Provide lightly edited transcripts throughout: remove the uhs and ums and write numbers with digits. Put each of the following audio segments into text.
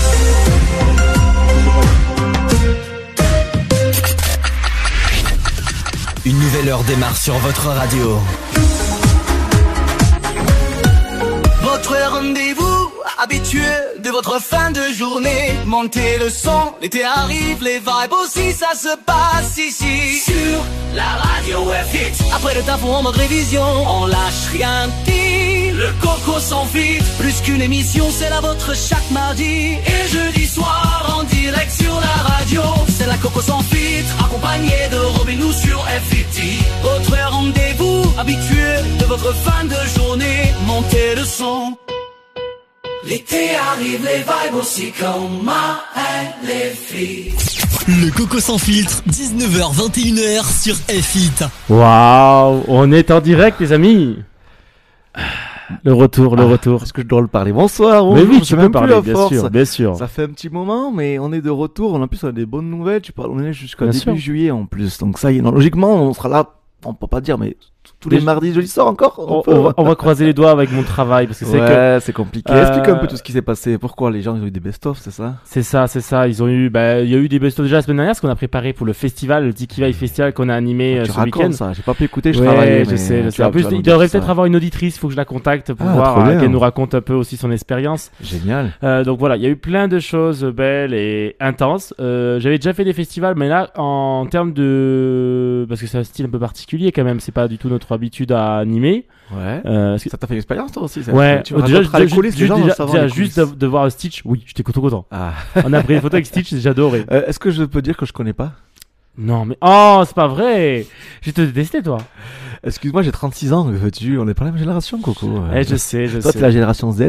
Une nouvelle heure démarre sur votre radio. Votre rendez-vous habitué de votre fin de journée. Montez le son, l'été arrive, les vibes aussi, ça se passe ici. Sur la radio FX. Après le taf ou en mode révision, on lâche rien dit. Le Coco sans filtre, plus qu'une émission, c'est la vôtre chaque mardi. Et jeudi soir, en direct sur la radio. C'est la Coco sans filtre, accompagné de Robinou sur FX. Votre rendez-vous habitué de votre fin de journée. Montez le son. L'été arrive, les vibes aussi comme les filles. Le Coco sans filtre, 19h-21h sur F-Hit. Waouh, on est en direct les amis. Le retour. Est-ce que je dois le parler? Bonsoir. Mais oui, tu peux parler, bien sûr. Ça fait un petit moment, mais on est de retour. En plus, on a des bonnes nouvelles. On est jusqu'à début juillet en plus. Donc ça y est, logiquement, on sera là. On peut pas dire, mais tous les mardis, jeudi soir encore. On va croiser les doigts avec mon travail parce que c'est compliqué. Explique un peu tout ce qui s'est passé. Pourquoi les gens ils ont eu des best-of, c'est ça? C'est ça. Ils ont eu, il y a eu des best-of déjà la semaine dernière, ce qu'on a préparé pour le festival, le Tiki Vibe Festival qu'on a animé ce week-end. Ça, j'ai pas pu écouter, je travaillais. Je sais. En plus, il devrait peut-être avoir une auditrice. Il faut que je la contacte pour voir qu'elle nous raconte un peu aussi son expérience. Génial. Donc voilà, il y a eu plein de choses belles et intenses. J'avais déjà fait des festivals, mais là, en termes de, parce que c'est un style un peu particulier quand même. C'est pas du tout notre habitude à animer. Ouais. Ça t'a fait une expérience toi aussi? Ouais. Déjà, juste de voir Stitch. Oui, j'étais content. Ah. On a pris une photo avec Stitch, j'ai adoré. Est-ce que je peux dire que je connais pas? Non, mais c'est pas vrai. J'ai te détesté, toi. Excuse-moi, j'ai 36 ans. On est pas la même génération, Coco. Je sais. Toi, t'es la génération Z.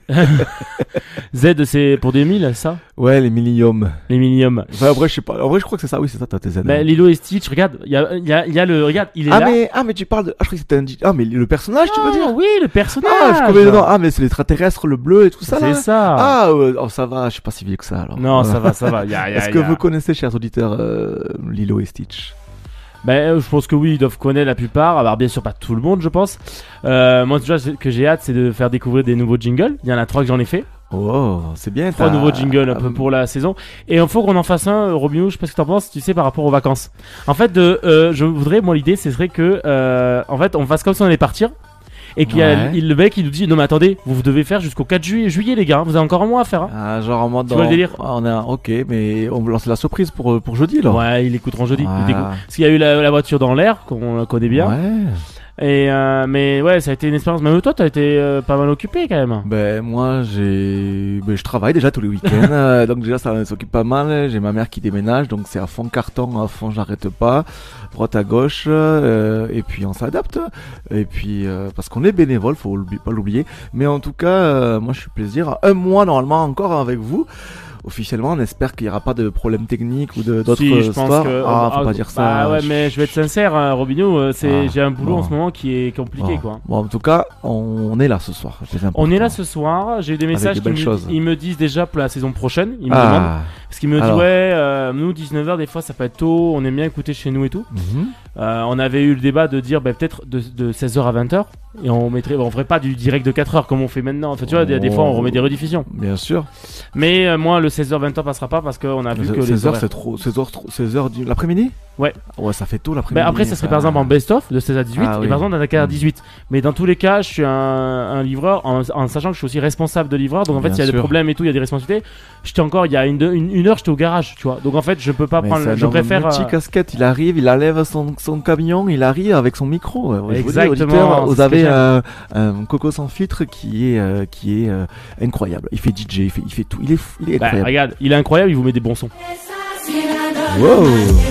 Z, c'est pour 2000, ça? Ouais, les milléniums. Enfin, après, je sais pas. En vrai, je crois que c'est ça. Oui, c'est ça, t'as tes Z. Lilo et Stitch, regarde, il y a le, regarde, il est là. Mais tu parles de, je crois que c'était mais le personnage, tu veux dire? Oui, le personnage. Je connais dedans. Mais c'est l'extraterrestre, le bleu et tout ça, là. C'est ça. Ça va, je suis pas si vieux que ça, alors. Non, ça va. Est-ce que vous connaissez, chers auditeurs, Lilo et Stitch? Je pense que oui, ils doivent connaître la plupart. Alors bien sûr pas tout le monde, je pense. Moi déjà ce que j'ai hâte, c'est de faire découvrir des nouveaux jingles. Il y en a 3 que j'en ai fait. Oh, c'est bien. 3 nouveaux jingles un peu pour la saison. Et il faut qu'on en fasse un, Robinou, je sais pas ce que t'en penses, tu sais, par rapport aux vacances. En fait, je voudrais, moi l'idée, ce serait que en fait, on fasse comme si on allait partir. Et qu'il y a le mec qui nous dit non mais attendez, vous devez faire jusqu'au 4 juillet les gars, vous avez encore un mois à faire. Genre en mode tu vois le délire. On a mais on lance la surprise pour jeudi là. Ouais, ils l'écouteront jeudi. Parce qu'il y a eu la voiture dans l'air qu'on connaît bien. Ouais. Et mais ouais, ça a été une expérience. Même toi, t'as été pas mal occupé quand même. Moi, je travaille déjà tous les week-ends, donc déjà ça s'occupe pas mal. J'ai ma mère qui déménage, donc c'est à fond carton, à fond, j'arrête pas, droite à gauche, et puis on s'adapte. Et puis parce qu'on est bénévole, faut pas l'oublier. Mais en tout cas, moi je suis plaisir. Un mois normalement encore avec vous. Officiellement, on espère qu'il n'y aura pas de problème technique ou d'autres histoires. Faut pas dire ça. Ouais, mais je vais être sincère, Robinou, j'ai un boulot en ce moment qui est compliqué, quoi. Bon, en tout cas, on est là ce soir. On est là ce soir. J'ai eu des messages ils me disent déjà pour la saison prochaine. Ils me demandent. Parce qu'ils me disent, nous, 19h, des fois, ça peut être tôt. On aime bien écouter chez nous et tout. On avait eu le débat de dire, peut-être de 16h à 20h. Et on ferait pas du direct de 4h comme on fait maintenant. Enfin, tu vois, des fois, on remet des rediffusions. Bien sûr. Mais moi, le 16h, 20h passera pas parce qu'on a vu que 16h, c'est trop. 16h l'après-midi? Ouais, ça fait tôt l'après-midi. Après, ça serait par exemple en best-of de 16 à 18 et par exemple d'un à 18. Mais dans tous les cas, je suis un livreur en sachant que je suis aussi responsable de livreur. Donc en fait, s'il y a des problèmes et tout, il y a des responsabilités. J'étais encore, il y a une heure, j'étais au garage, tu vois. Donc en fait, je peux pas prendre. Je préfère. Un petit casquette, il arrive, il enlève son camion, il arrive avec son micro. Exactement. Vous avez un Coco sans filtre qui est incroyable. Il fait DJ, il fait tout. Il est incroyable. Regarde, il est incroyable, il vous met des bons sons. Wow.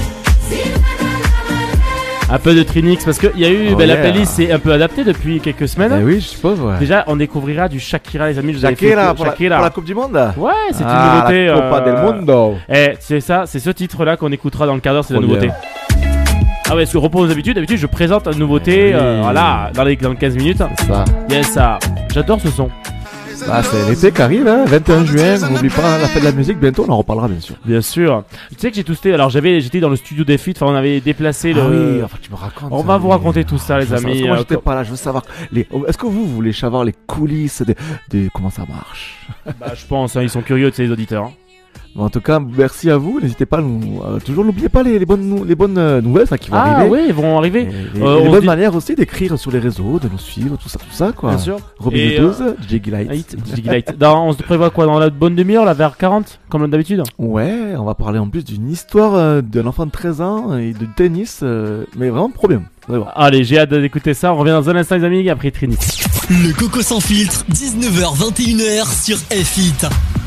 Un peu de Trinix parce qu'il y a eu la playlist s'est un peu adaptée depuis quelques semaines. Oui, je suppose. Ouais. Déjà, on découvrira du Shakira, les amis. Shakira pour la Coupe du Monde. Ouais, c'est une nouveauté. La Copa del Mundo. C'est ça, c'est ce titre-là qu'on écoutera dans le quart d'heure, c'est la nouveauté. Ah ouais, ce que repose d'habitude, je présente une nouveauté, voilà, dans les 15 minutes. C'est ça. Yes, ça. J'adore ce son. Bah, c'est l'été qui arrive, hein, 21 juin, on n'oublie pas la fête de la musique, bientôt on en reparlera bien sûr. Bien sûr. Tu sais que j'ai toasté, alors j'étais dans le studio des feats, enfin on avait déplacé le... oui, enfin tu me racontes. On va vous raconter tout ça les amis. Moi j'étais pas là, je veux savoir, est-ce que vous voulez savoir les coulisses de comment ça marche? Bah je pense, hein, ils sont curieux de ces auditeurs. Hein. Bon, en tout cas, merci à vous. N'hésitez pas, toujours n'oubliez pas les bonnes nouvelles qui vont arriver. Ah oui, ils vont arriver. Les bonnes manières aussi d'écrire sur les réseaux, de nous suivre, tout ça quoi. Bien sûr. Robin 12, DJ Light. On se prévoit quoi dans la bonne demi-heure, là, vers 40, comme d'habitude? Ouais, on va parler en plus d'une histoire d'un enfant de 13 ans et de tennis, mais vraiment problème. Allez, j'ai hâte d'écouter ça. On revient dans un instant, les amis, après Trinity. Le Coco sans filtre, 19h, 21h sur F-Hit.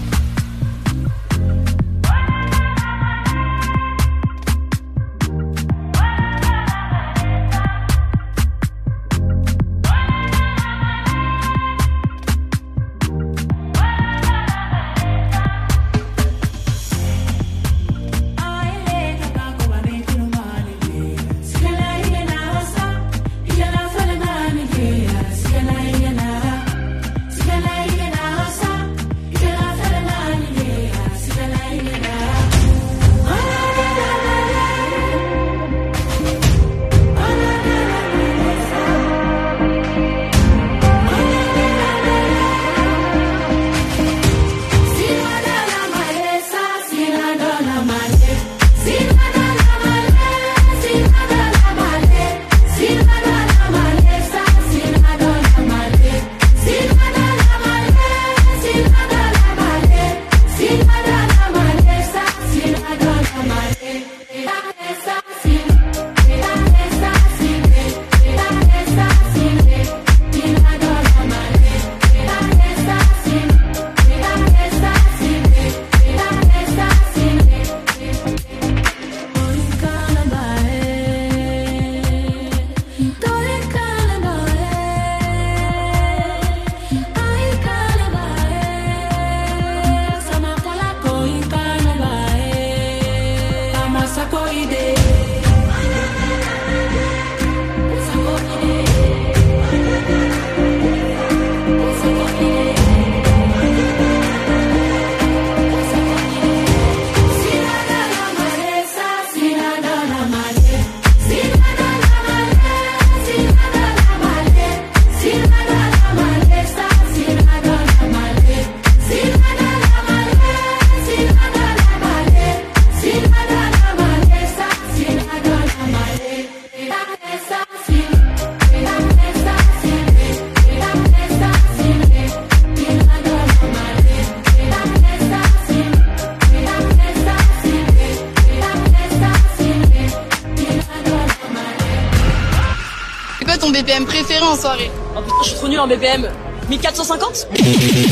Ton BPM préféré en soirée? Oh putain, je suis trop nul en BPM. 1450? Eh, tu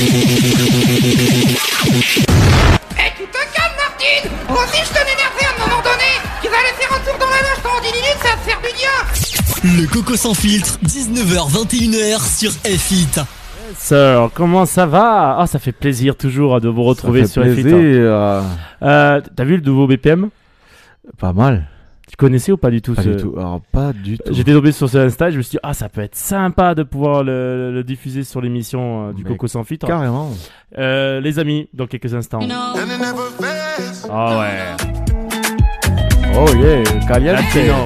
te calmes, Martine. Moi aussi, je te m'énervais à un moment donné. Tu vas aller faire un tour dans la loge pendant 10 minutes, ça va te faire du bien. Le Coco sans filtre, 19h, 21h sur F-Hit. Sœur, comment ça va? Ah, ça fait plaisir toujours de vous retrouver sur F-Hit. T'as vu le nouveau BPM? Pas mal. Tu connaissais ou pas du tout? Pas du tout. Alors, pas du tout. J'étais tombé sur ce Insta, je me suis dit, ça peut être sympa de pouvoir le diffuser sur l'émission du Coco sans filtre. Carrément. Les amis, dans quelques instants. Ah ouais. Oh yeah, caliente.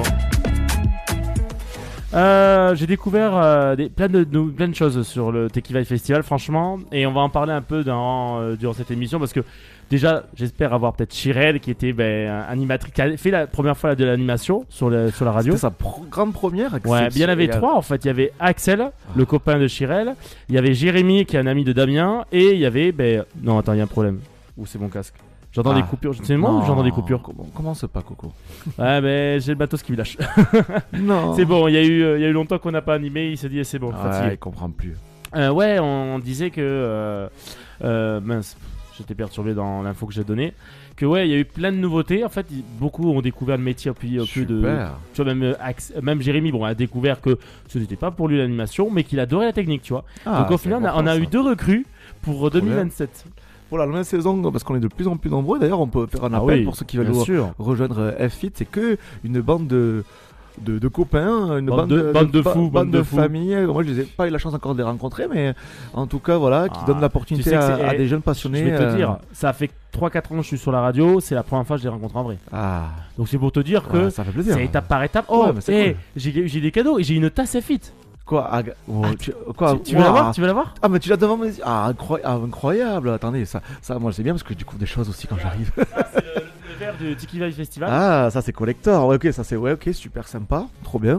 J'ai découvert plein de choses sur le Tequila Festival, franchement, et on va en parler un peu durant cette émission parce que déjà, j'espère avoir peut-être Chirel qui était animatrice, qui a fait la première fois de l'animation sur la radio. C'était sa grande première. Ouais, il y en avait trois en fait. Il y avait Axel, le copain de Chirel, il y avait Jérémy qui est un ami de Damien, et il y avait non attends, il y a un problème. Ou c'est mon casque. J'entends des coupures. C'est moi ou j'entends des coupures? Comment c'est pas, Coco? Ouais, j'ai le matos qui me lâche. Non. C'est bon, il y a eu longtemps qu'on n'a pas animé. Il s'est dit, c'est bon, fatigué. Il comprend plus. Ouais, on disait que. Mince, j'étais perturbé dans l'info que j'ai donnée. Que ouais, il y a eu plein de nouveautés. En fait, beaucoup ont découvert le métier au plus de. Tu vois, même Jérémy, a découvert que ce n'était pas pour lui l'animation, mais qu'il adorait la technique, tu vois. Donc au final, on a eu 2 recrues pour 2027. Voilà, la même saison, parce qu'on est de plus en plus nombreux. D'ailleurs, on peut faire un appel pour ceux qui veulent rejoindre F-Hit. C'est que une bande de de copains, une bande de fous, bande de famille. Moi, je n'ai pas eu la chance encore de les rencontrer, mais en tout cas, voilà, qui donne l'opportunité à des jeunes passionnés. Je vais te dire, ça fait 3-4 ans que je suis sur la radio, c'est la première fois que je les rencontre en vrai. Donc c'est pour te dire que ça fait plaisir. C'est étape par étape. Oh, cool. J'ai des cadeaux et j'ai une tasse Fit. Quoi tu veux l'avoir? Tu veux l'avoir? Ah, mais tu l'as devant mes yeux. Incroyable. Attendez, ça moi je sais bien parce que je découvre des choses aussi quand j'arrive. C'est le verre du Tiki Vibe Festival. Ah, ça c'est collector. Ouais, ok, ça c'est super sympa. Trop bien.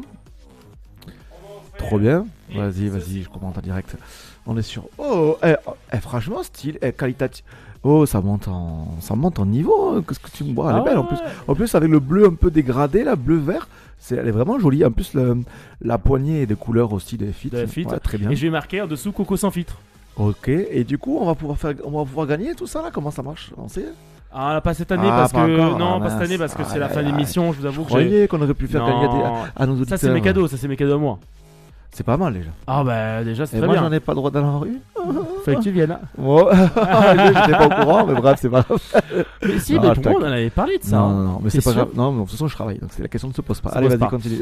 Vas-y, je commente en direct. On est sur. Franchement, style, qualitatif. Oh, ça monte en niveau. Qu'est-ce que tu me vois? Elle est belle en plus. En plus, avec le bleu un peu dégradé, là, bleu-vert. Elle est vraiment jolie. En plus, la poignée est de couleur aussi des Fit. Ouais, très bien. Et je vais marquer en dessous Coco sans filtre. Ok. Et du coup, on va pouvoir gagner tout ça là. Comment ça marche? On sait? Pas cette année parce que c'est la fin de l'émission. Je vous avoue que je croyais qu'on aurait pu faire gagner à nos auditeurs. Ça c'est mes cadeaux à moi. C'est pas mal déjà. Ah bah déjà c'est très bien. Moi j'en ai pas le droit d'aller en rue. Fallait que tu viennes. J'étais pas au courant, mais bref, c'est pas grave. Mais si, mais tout le monde en avait parlé de ça. Non, mais c'est pas grave. Non, mais de toute façon je travaille, donc la question ne se pose pas. Allez, vas-y, continue.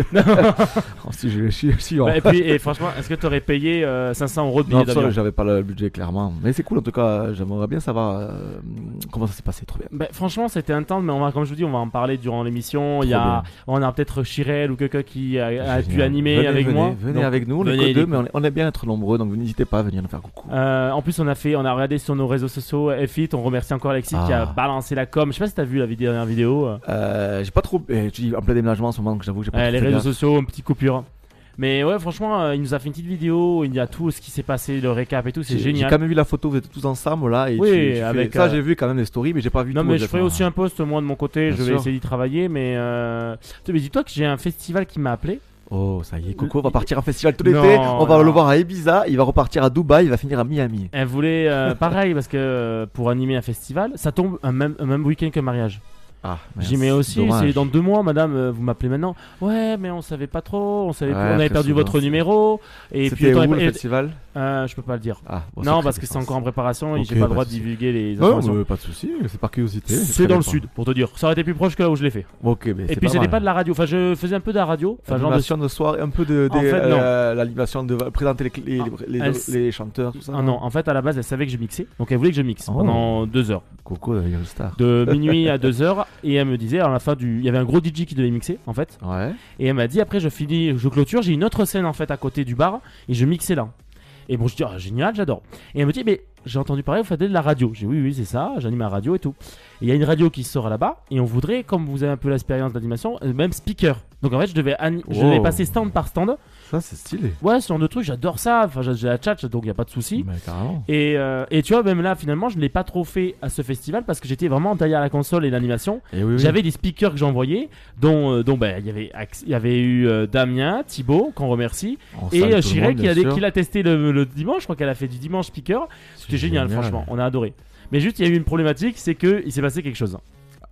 Et puis, franchement, est-ce que tu aurais payé 500 € de billet d'avion? Non, j'avais pas le budget clairement. Mais c'est cool en tout cas, j'aimerais bien savoir comment ça s'est passé, trop bien. Franchement, c'était intense, mais comme je vous dis, on va en parler durant l'émission. On a peut-être Chirel ou quelqu'un qui a pu animer avec moi. Venez avec nous, on est que deux, mais on aime bien être nombreux, donc n'hésitez pas à venir nous faire coucou. En plus, on a regardé sur nos réseaux sociaux Fit. On remercie encore Alexis qui a balancé la com. Je sais pas si t'as vu la dernière vidéo. J'ai pas trop. Tu dis en plein déménagement en ce moment, donc j'avoue que j'ai pas. Les réseaux sociaux, une petite coupure. Mais ouais, franchement, il nous a fait une petite vidéo. Il y a tout ce qui s'est passé, le récap et tout. C'est génial. J'ai quand même vu la photo. Vous êtes tous ensemble là. Et oui, avec ça, j'ai vu quand même les stories, mais j'ai pas vu. Non, mais je ferai aussi un post moi de mon côté. Je vais essayer d'y travailler, mais dis-toi que j'ai un festival qui m'a appelé. Oh, ça y est, Coco va partir en festival tout l'été. On va le voir à Ibiza. Il va repartir à Dubaï. Il va finir à Miami. Elle voulait pareil parce que pour animer un festival, ça tombe un même week-end que le mariage. J'y mets aussi, c'est dans 2 mois, madame, vous m'appelez maintenant. Ouais, mais on savait pas trop, on avait perdu votre numéro. Et puis où le festival? Je peux pas le dire. Non, parce que c'est encore en préparation et j'ai pas le droit de divulguer les informations. Non, pas de souci, c'est par curiosité. C'est dans le sud, pour te dire. Ça aurait été plus proche que là où je l'ai fait. Et puis c'était pas de la radio. Enfin, je faisais un peu de la radio. L'animation de soir, un peu de l'animation de présenter les chanteurs, tout ça. Non, en fait, à la base, elle savait que je mixais, donc elle voulait que je mixe pendant 2 heures. Coco, la star. De minuit à 2 heures. Et elle me disait, à la fin il y avait un gros DJ qui devait mixer en fait. Et elle m'a dit, après je clôture, j'ai une autre scène en fait à côté du bar et je mixais là. Et bon, je dis, génial, j'adore. Et elle me dit, mais j'ai entendu parler, vous faites de la radio. J'ai dit, oui, c'est ça, j'anime la radio et tout. Et il y a une radio qui sort là-bas et on voudrait, comme vous avez un peu l'expérience d'animation, même speaker. Donc en fait, je devais passer stand par stand. Ça, c'est stylé. Ouais, ce genre de truc, j'adore ça. Enfin, j'ai la tchatch, donc il n'y a pas de souci. Carrément. Et tu vois, même là, finalement, je ne l'ai pas trop fait à ce festival parce que j'étais vraiment derrière la console et l'animation. J'avais des speakers que j'envoyais, dont il y avait eu Damien, Thibaut, qu'on remercie, et Chirel qui l'a testé le dimanche. Je crois qu'elle a fait du dimanche speaker. C'était génial, franchement, on a adoré. Mais juste, il y a eu une problématique, c'est qu'il s'est passé quelque chose.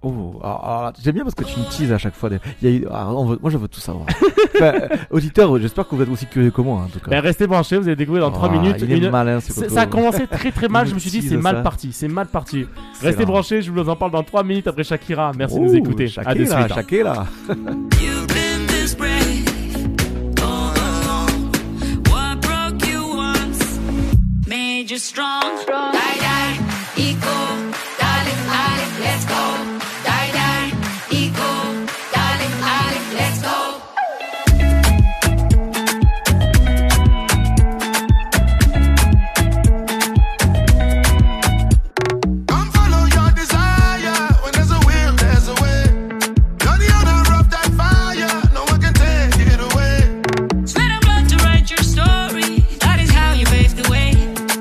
J'aime bien parce que tu me teases à chaque fois. Moi, je veux tout savoir. Auditeurs, j'espère que vous êtes aussi curieux que moi. En tout cas. Restez branchés, vous allez découvrir dans 3 minutes. Il est malin, ça a commencé très mal. Je me suis dit, c'est mal parti. Restez branchés, je vous en parle dans 3 minutes après Shakira. Merci de nous écouter. À de suite. Shakira. You're strong. Die, die, equal. Darling, darling, let's go. Die, die, equal. Darling, darling, let's go. Come follow your desire. When there's a will, there's a way. You're the owner of that fire. No one can take it away. Sweat and blood to write your story. That is how you pave the way.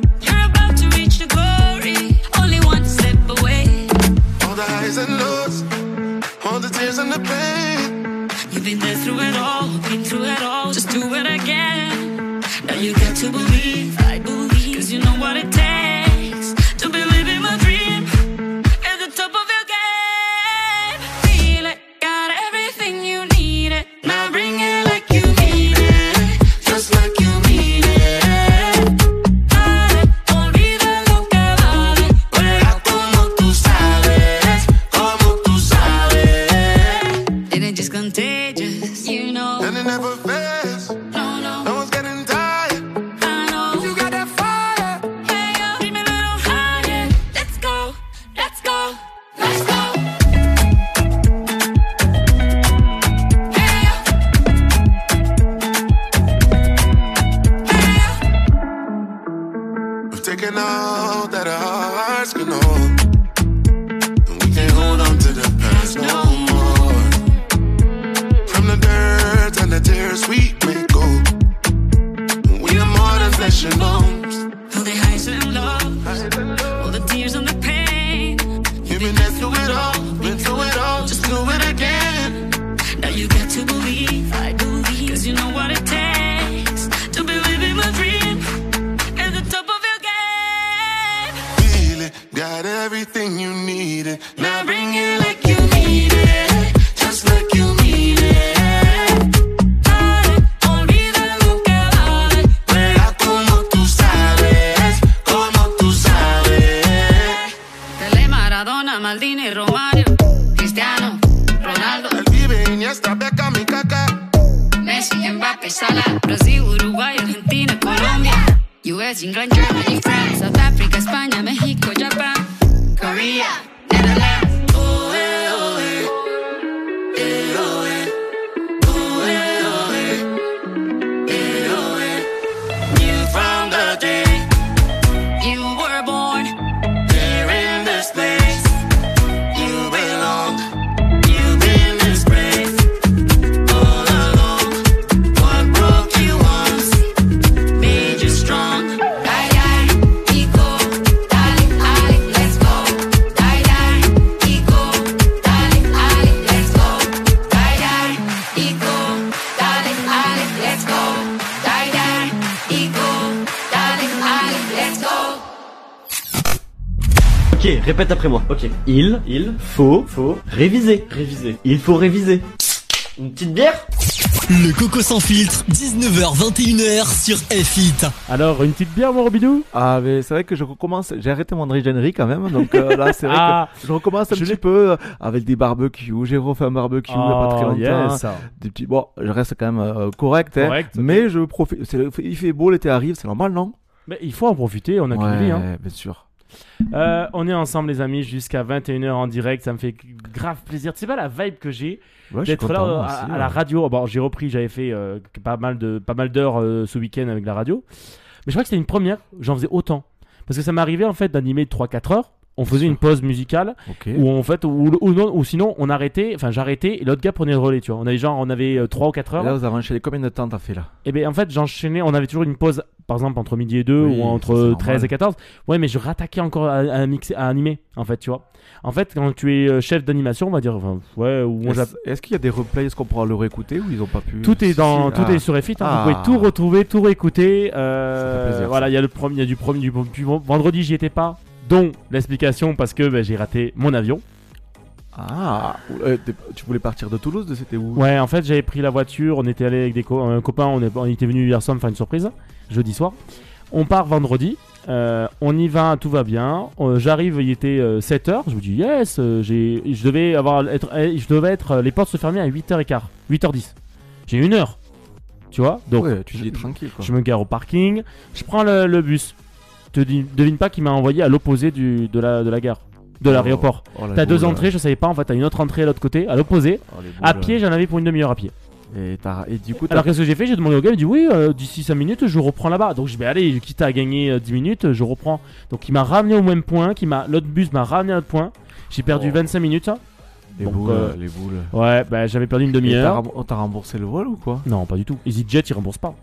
And lows, all the tears and the pain. You've been there through it all, been through it all. Just do it again. Now you got to believe, I believe, cause you know what it takes to believe in my dream. At the top of your game, feel it, got everything you need it. Now bring it like you mean it, just like you mean it. Dale, olvida lo que vale, juega como tú sabes. Just contagious, you know. let's do it all. Been through it all, just do it again. Now you got to believe, I believe, cause you know what it takes to be living my dream at the top of your game. Feel it, got everything you needed. Now bring it like you need it, just like you need it. Dale, olvida lo que vale, juega como tú sabes, como tú sabes. Pelé, Maradona, Maldini, Romario, Cristiano, Ronaldo, El Pibe, Iniesta, Beckham y Kaká. Messi, Mbappé, Salah, Brasil, Uruguay, Argentina, Colombia, US, England, Germany, France, South Africa, España, México, Japan, Korea, Netherlands. Oh, oh, eh, oh, eh. Oh, oh, eh. You from the day You were born, here in this place. You belong. You've been disgraced all along. What broke you once made you strong. die, die, Ico, dale, ale, let's go, die, die, Ico, dale, ale, let's go, die, die, Ico, dale, ale, let's go, die, die, Ico, dale, ale, let's go. Ok, répète après moi. Ok. Il faut réviser. Il faut réviser. Une petite bière? Le Coco Sans Filtre, 19h-21h sur F-Hit. Alors, une petite bière, mon Robidou? Ah, mais c'est vrai que je recommence. J'ai arrêté mon Dry January quand même. Donc là, c'est vrai que je recommence un petit peu avec des barbecues. J'ai refait un barbecue il n'y a pas très longtemps. Yes. Des petits. Bon, je reste quand même correct. Hein, Correct, ok. mais je profite. Il fait beau, l'été arrive, c'est normal, non? Mais il faut en profiter, on a qu'une vie, hein. bien sûr. On est ensemble, les amis, jusqu'à 21h en direct. Ça me fait grave plaisir. Tu sais pas la vibe que j'ai Ouais, je suis d'être content, là moi aussi, à la radio. Bon, j'ai repris, j'avais fait pas mal d'heures ce week-end avec la radio. Mais je crois que c'était une première. J'en faisais autant. Parce que ça m'arrivait en fait d'animer 3-4 heures. On faisait une pause musicale Ok. où en fait ou sinon on arrêtait, enfin j'arrêtais et l'autre gars prenait le relais, tu vois. On avait 3 ou 4 Et heures. là, vous avez enchaîné combien de temps t'as fait là? Et bien en fait j'enchaînais, on avait toujours une pause par exemple entre midi et 2 Oui, ou ça, entre c'est 13 normal. et 14. Ouais, mais je rattaquais encore à mixer, à animer en fait, tu vois. En fait quand tu es chef d'animation, on va dire, enfin, ouais, ou on Est-ce qu'il y a des replays? Est-ce qu'on pourra le réécouter ou ils ont pas pu? tout est dans, Si, tout est sur F-Hit, hein. Ah. Vous pouvez tout retrouver, tout réécouter. fait plaisir, Voilà, ça. il y a du vendredi, j'y étais pas. Dont l'explication parce que j'ai raté mon avion. Ah, tu voulais partir de Toulouse, c'était où? Ouais, en fait, j'avais pris la voiture, on était allé avec des copains, on était venu hier soir me faire une surprise, jeudi soir. On part vendredi, on y va, tout va bien. J'arrive, il était 7h, je me dis yes, je devais être, les portes se fermaient à 8h15, 8h10. J'ai 1 heure, tu vois, donc ouais, tu dis tranquille quoi. je me gare au parking, je prends le bus. Devine pas qu'il m'a envoyé à l'opposé de la gare, de l'aéroport. Oh, la T'as 2 boule. entrées, je savais pas en fait, t'as une autre entrée à l'autre côté, à l'opposé. Oh, les boules. À pied, j'en avais pour une demi-heure à pied. Et du coup, Alors qu'est-ce que j'ai fait? J'ai demandé au gars, il me dit oui, d'ici 5 minutes, je reprends là-bas. Donc je vais aller, quitte à gagner 10 minutes, je reprends. Donc il m'a ramené au même point, l'autre bus m'a ramené à l'autre point. J'ai perdu 25 minutes. les donc, boules, les boules. Ouais, bah j'avais perdu une Et demi-heure. on t'a remboursé le vol ou quoi? Non, pas du tout. EasyJet, ils remboursent pas.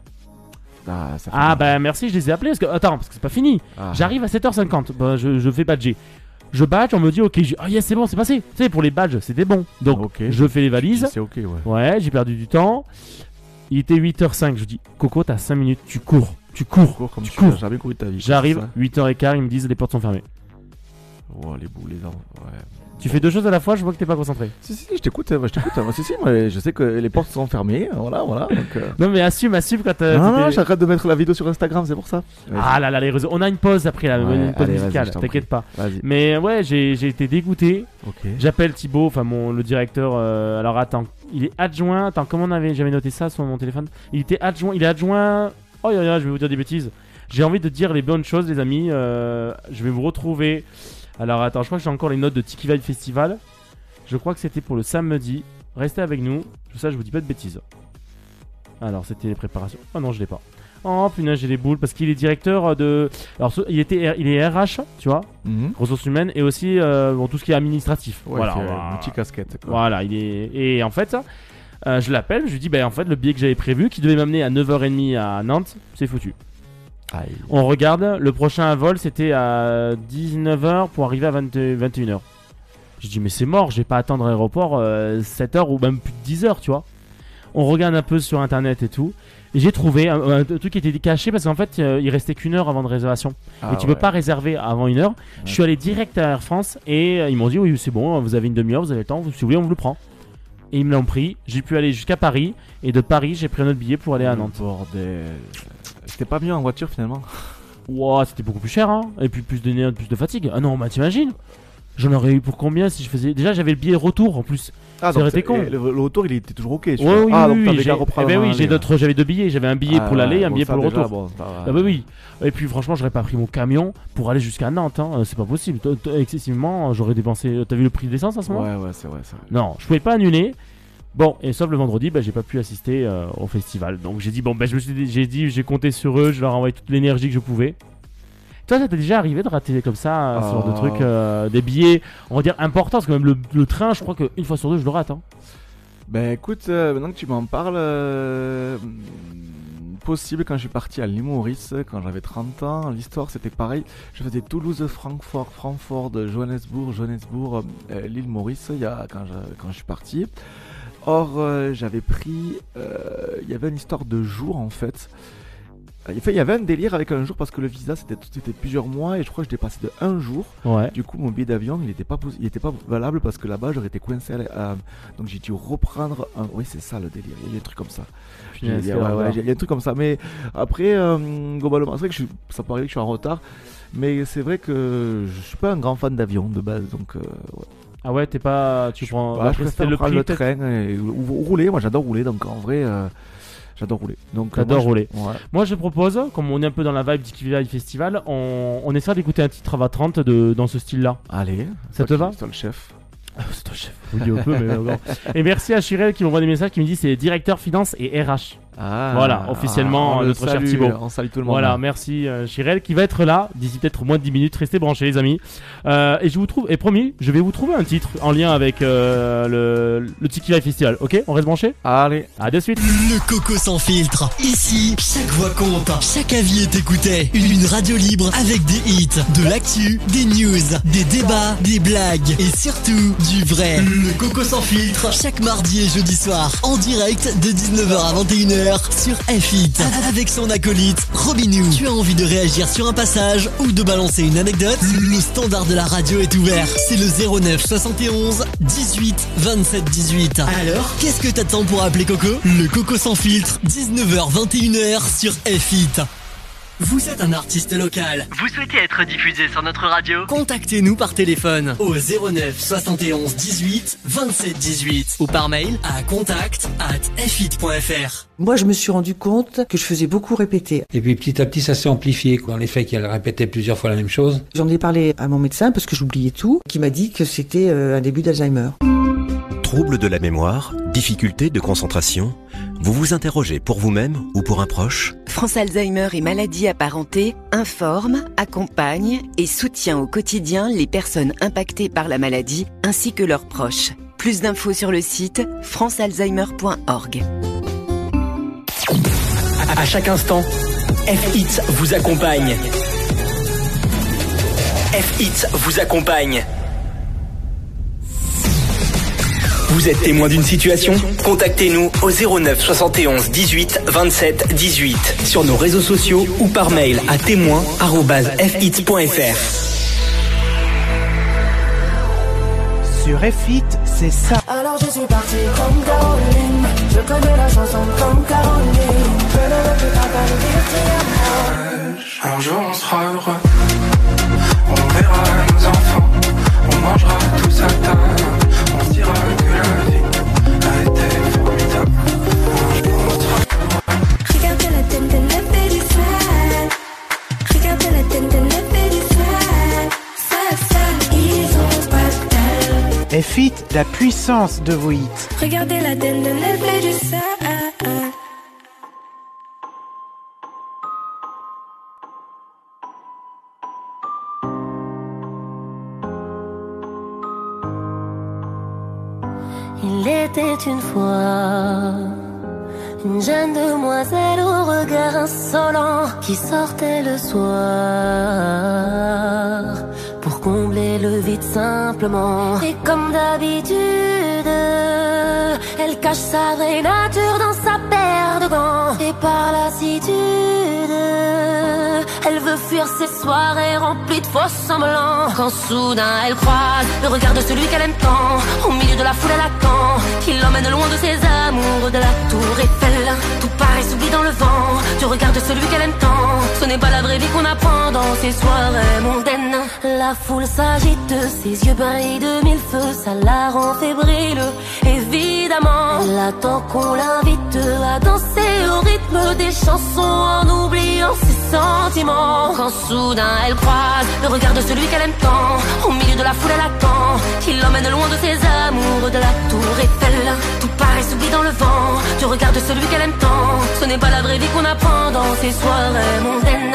Ça fait Ah mal. bah merci, je les ai appelés parce que c'est pas fini. Ah. J'arrive à 7h50, bah, je fais badger. Je badge, on me dit ok, ah yes c'est bon, c'est passé. Tu sais, pour les badges, c'était bon. Donc Ok. je fais les valises. C'est ok, ouais. Ouais, j'ai perdu du temps. Il était 8h05, je dis Coco, t'as 5 minutes, tu cours. Tu cours. Cours comme Tu tu n'as cours. jamais couru de ta vie. J'arrive, c'est 8h15, ils me disent les portes sont fermées. ça. Oh, les boules, les dents. Ouais. Tu fais 2 choses à la fois, je vois que t'es pas concentré. Si, je t'écoute. Moi, je sais que les portes sont fermées. Voilà. Donc, Non mais assume quand non, j'arrête de mettre la vidéo sur Instagram, c'est pour ça. Vas-y. Ah là là, les réseaux. On a une pause après là, Ouais, une pause allez, vas-y, musicale, je t'en t'inquiète pas. Vas-y. Mais ouais, j'ai été dégoûté. Ok. J'appelle Thibaut, enfin le directeur. Alors attends, il est adjoint. Attends, comment j'avais noté ça sur mon téléphone? Il est adjoint. Oh je vais vous dire des bêtises. J'ai envie de dire les bonnes choses, les amis. Je vais vous retrouver. Alors attends, je crois que j'ai encore les notes de Tiki Vibe Festival. Je crois que c'était pour le samedi. Restez avec nous. Ça, je vous dis pas de bêtises. Alors c'était les préparations. Oh non, je l'ai pas. Oh punaise, j'ai les boules parce qu'il est directeur de. Alors il est RH, tu vois, ressources humaines et aussi tout ce qui est administratif. Ouais, voilà. multi-casquette. Quoi. Voilà, il est. Et en fait, je l'appelle, je lui dis, en fait, le billet que j'avais prévu, qui devait m'amener à 9h30 à Nantes, c'est foutu. Aïe. On regarde, le prochain vol c'était à 19h pour arriver à 21h. Je dis mais c'est mort, je vais pas attendre à l'aéroport 7 heures ou même plus de 10 heures, tu vois. On regarde un peu sur internet et tout. Et j'ai trouvé un truc qui était caché parce qu'en fait il restait qu'une heure avant de réservation. Et tu peux pas réserver avant une heure. Je suis allé direct à Air France et ils m'ont dit oui c'est bon, vous avez une demi-heure, vous avez le temps, si vous voulez on vous le prend. Et ils me l'ont pris, j'ai pu aller jusqu'à Paris. Et de Paris j'ai pris un autre billet pour aller à Nantes. Bordel. C'était pas mieux en voiture finalement? Ouah, c'était beaucoup plus cher hein. Et puis plus de fatigue. Ah non bah t'imagines. J'en aurais eu pour combien si je faisais... Déjà j'avais le billet retour en plus. Ah, ça aurait été con. Le retour il était toujours ok. Oui, donc oui, j'avais 2 billets. J'avais un billet pour l'aller et un billet pour le retour. Bon, ah bah oui. Et puis franchement j'aurais pas pris mon camion pour aller jusqu'à Nantes hein. C'est pas possible. Excessivement j'aurais dépensé... T'as vu le prix de l'essence à ce moment? Ouais c'est vrai. Non, je pouvais pas annuler. Bon, et sauf le vendredi, j'ai pas pu assister au festival. Donc j'ai dit, j'ai compté sur eux, je leur ai envoyé toute l'énergie que je pouvais. Toi, ça t'est déjà arrivé de rater comme ça ce genre de trucs, des billets, on va dire importants, parce que même le train, je crois qu'une fois sur deux, je le rate. Hein. Ben écoute, maintenant que tu m'en parles, possible quand je suis parti à l'île Maurice, quand j'avais 30 ans, l'histoire c'était pareil. Je faisais Toulouse, Francfort, Johannesburg, l'île Maurice, quand je suis parti. Or, j'avais pris, il y avait une histoire de jours en fait. Il y avait un délire avec un jour parce que le visa c'était plusieurs mois et je crois que je dépassais de 1 jour. Ouais. Du coup mon billet d'avion il était pas valable parce que là-bas j'aurais été coincé donc j'ai dû reprendre un... Oui c'est ça le délire, il y a des trucs comme ça. Il y a des trucs comme ça mais après globalement c'est vrai que ça peut arriver que je suis en retard mais c'est vrai que je suis pas un grand fan d'avion de base donc ouais. Ah ouais tu prends... je préfère prendre le train ou rouler, moi j'adore rouler donc en vrai... J'adore rouler. T'adores rouler. Ouais. Moi, je propose, comme on est un peu dans la vibe du Festival, on essaie d'écouter un titre à 30 dans ce style-là. Allez. Ça te va? C'est toi le chef. C'est toi le chef. Oui, un peu, mais non. Et merci à Chirel qui m'envoie des messages qui me dit c'est directeur finance et RH. Voilà, officiellement notre cher Thibaut. On salue tout le monde. Voilà, merci Chirel qui va être là d'ici peut-être moins de 10 minutes. Restez branchés les amis. Et je vous trouve, et promis, je vais vous trouver un titre en lien avec le Tiki Live Festival. Ok, on reste branchés? Allez, à de suite. Le Coco sans filtre. Ici, chaque voix compte, chaque avis est écouté. Une radio libre avec des hits, de l'actu, des news, des débats, des blagues et surtout du vrai. Le Coco sans filtre. Chaque mardi et jeudi soir, en direct de 19h à 21h. Sur F-Hit avec son acolyte Robinou. Tu as envie de réagir sur un passage ou de balancer une anecdote? Le standard de la radio est ouvert. C'est le 09 71 18 27 18. Alors, qu'est-ce que t'attends pour appeler Coco? Le Coco sans filtre, 19h 21h sur F-Hit. Vous êtes un artiste local. Vous souhaitez être diffusé sur notre radio? Contactez-nous par téléphone au 09 71 18 27 18 ou par mail à contact@fhit.fr. Moi, je me suis rendu compte que je faisais beaucoup répéter. Et puis petit à petit, ça s'est amplifié dans les faits qu'elle répétait plusieurs fois la même chose. J'en ai parlé à mon médecin parce que j'oubliais tout, qui m'a dit que c'était un début d'Alzheimer. Troubles de la mémoire, difficultés de concentration, vous vous interrogez pour vous-même ou pour un proche? France Alzheimer et maladies apparentées informe, accompagne et soutient au quotidien les personnes impactées par la maladie ainsi que leurs proches. Plus d'infos sur le site francealzheimer.org. À chaque instant, F-Hit vous accompagne. F-Hit vous accompagne. Vous êtes témoin d'une situation? Contactez-nous au 09 71 18 27 18 sur nos réseaux sociaux ou par mail à témoin@fhit.fr. Sur F-Hit, c'est ça. Alors je suis parti comme Caroline. Je connais la chanson comme Caroline. Je ne veux pas dire. Un jour on sera heureux. On verra nos enfants. On mangera tous à table. On se dira que la vie a été formidable. Un jour on sera heureux. Regarde la tête de la paix du swag. Regarde la tête de la paix du swag. Ça, ils ont pas de F-Hit, la puissance de vos hits. Regardez la tête de la paix du swag. Il était une fois une jeune demoiselle au regard insolent qui sortait le soir pour combler le vide simplement. Et comme d'habitude, elle cache sa vraie nature dans sa paire de gants. Et par lassitude, elle veut fuir ses soirées remplies de faux semblants. Quand soudain elle croise le regard de celui qu'elle aime tant, au milieu de la foule elle attend qu'il l'emmène loin de ses amours, de la tour Eiffel. Tout paraît s'oublie dans le vent du regard de celui qu'elle aime tant. Ce n'est pas la vraie vie qu'on apprend dans ces soirées mondaines. La foule s'agite, ses yeux brillent de mille feux, ça la rend fébrile. Évidemment, elle attend qu'on l'invite à danser au rythme des chansons en oubliant ses sentiments. Quand soudain elle croise le regard de celui qu'elle aime tant, au milieu de la foule elle attend qu'il l'emmène loin de ses amours, de la tour Eiffel. Tout paraît s'oublie dans le vent du regard de celui qu'elle aime tant. Ce n'est pas la vraie vie qu'on apprend dans ces soirées mondaines.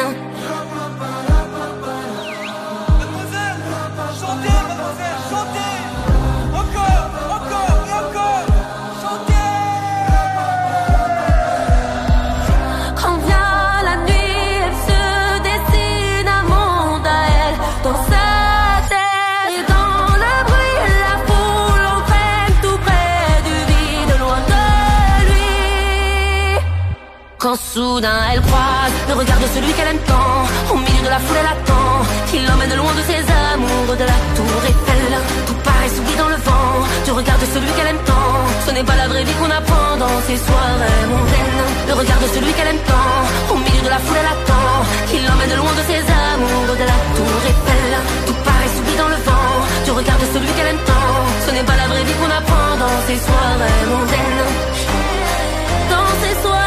Quand soudain elle croise le regard de celui qu'elle aime tant, au milieu de la foule elle attend qu'il l'emmène loin de ses amours, de la tour Eiffel. Tout paraît s'oublie dans le vent du regard de celui qu'elle aime tant. Ce n'est pas la vraie vie qu'on apprend dans ces soirées mondaines. Le regard de celui qu'elle aime tant, au milieu de la foule elle attend qu'il l'emmène loin de ses amours, de la tour Eiffel. Tout paraît s'oublie dans le vent du regard de celui qu'elle aime tant. Ce n'est pas la vraie vie qu'on apprend dans ces soirées mondaines. Dans ces soirées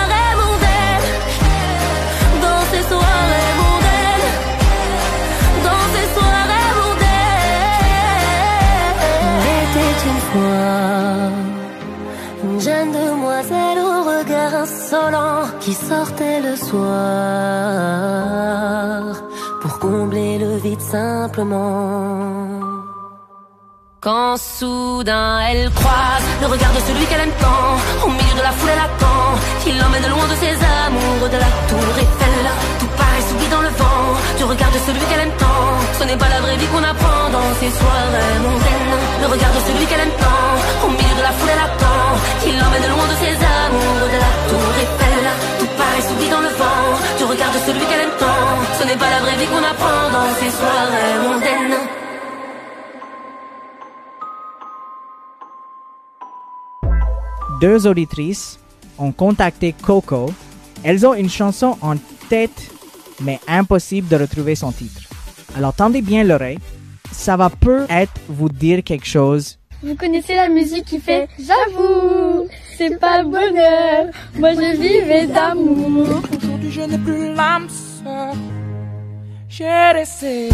ces soirées mondaines, dans ces soirées mondaines. Il était une fois une jeune demoiselle au regard insolent qui sortait le soir pour combler le vide simplement. Quand soudain elle croise le regard de celui qu'elle aime tant, au milieu de la foule elle attend qu'il l'emmène loin de ses amours, de la tour Eiffel. Tout paraît s'oublie dans le vent du regard de celui qu'elle aime tant. Ce n'est pas la vraie vie qu'on apprend dans ces soirées mondaines. Le regard de celui qu'elle aime tant, au milieu de la foule elle attend qu'il l'emmène loin de ses amours, de la tour Eiffel. Tout paraît s'oublie dans le vent du regard de celui qu'elle aime tant. Ce n'est pas la vraie vie qu'on apprend dans ces soirées mondaines. Deux auditrices ont contacté Coco. Elles ont une chanson en tête, mais impossible de retrouver son titre. Alors tendez bien l'oreille. Ça va peut-être vous dire quelque chose. Vous connaissez la musique qui fait « J'avoue, c'est pas le bonheur, moi je vivais d'amour ». Aujourd'hui je n'ai plus l'âme sœur. J'ai laissé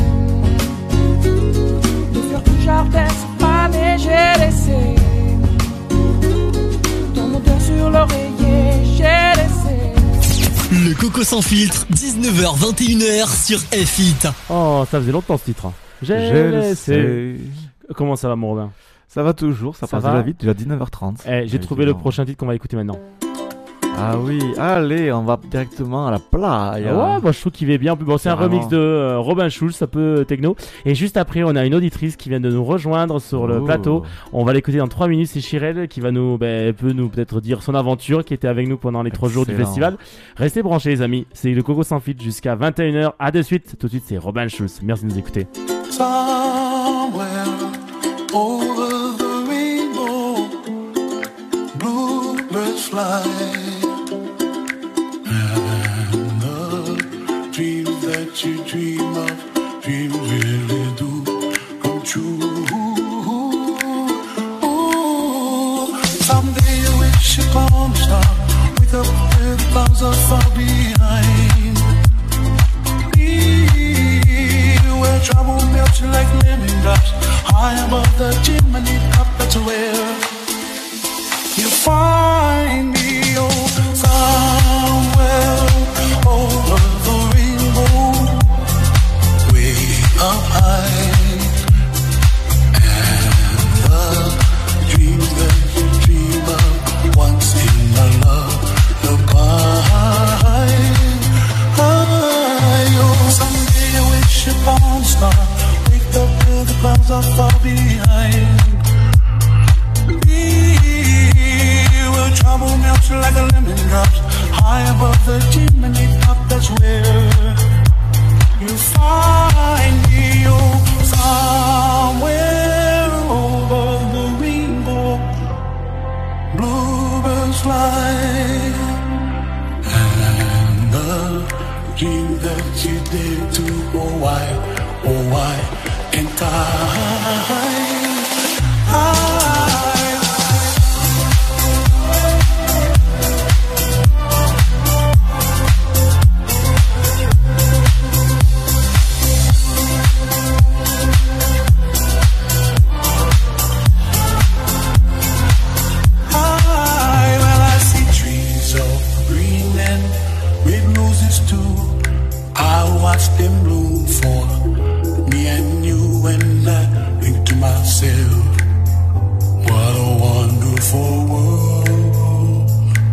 de faire du jardin sans parler, j'ai laissé sur l'oreiller, j'ai laissé. Le Coco sans filtre, 19h-21h sur F-Hit. Oh, ça faisait longtemps ce titre. J'ai laissé. Comment ça va, mon Robin? Ça va toujours, ça passe déjà vite, déjà 19h30. J'ai trouvé le prochain titre qu'on va écouter maintenant. Ah oui, allez, on va directement à la playa. Ouais, bah, je trouve qu'il va bien. Bon, c'est un remix de Robin Schulz, un peu techno. Et juste après, on a une auditrice qui vient de nous rejoindre sur le plateau. On va l'écouter dans 3 minutes. C'est Chirel qui va peut nous peut-être dire son aventure, qui était avec nous pendant les 3 jours du festival. Restez branchés, les amis. C'est le Coco sans filtre jusqu'à 21h. À de suite. Tout de suite, c'est Robin Schulz. Merci de nous écouter. Somewhere over the rainbow, bluebirds fly. Dreams that you dream of, dreams really do come true. Ooh, someday you wish upon a star, wake up with clouds are far behind. Where trouble melts you like lemon drops, high above the chimney top, that's where you find me. Oh, somewhere over the up high, and the dreams that you dream of once in a lullaby. Oh, someday you wish upon a star, wake up with the clouds are far that you did to, oh why can't I? Watch them bloom for me and you, and I think to myself, what a wonderful world.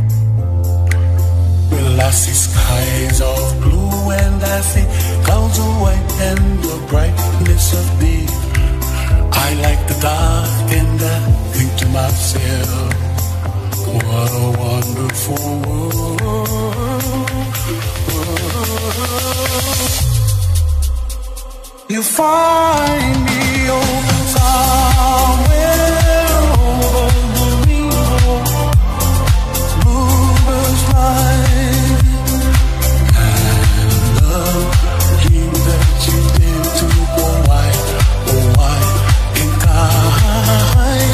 Well, I see skies of blue and I see clouds of white and the brightness of day. I like the dark and I think to myself, what a wonderful world. You find me somewhere over the rainbow, bluebirds fly, and the dream that you did to, oh why can't I?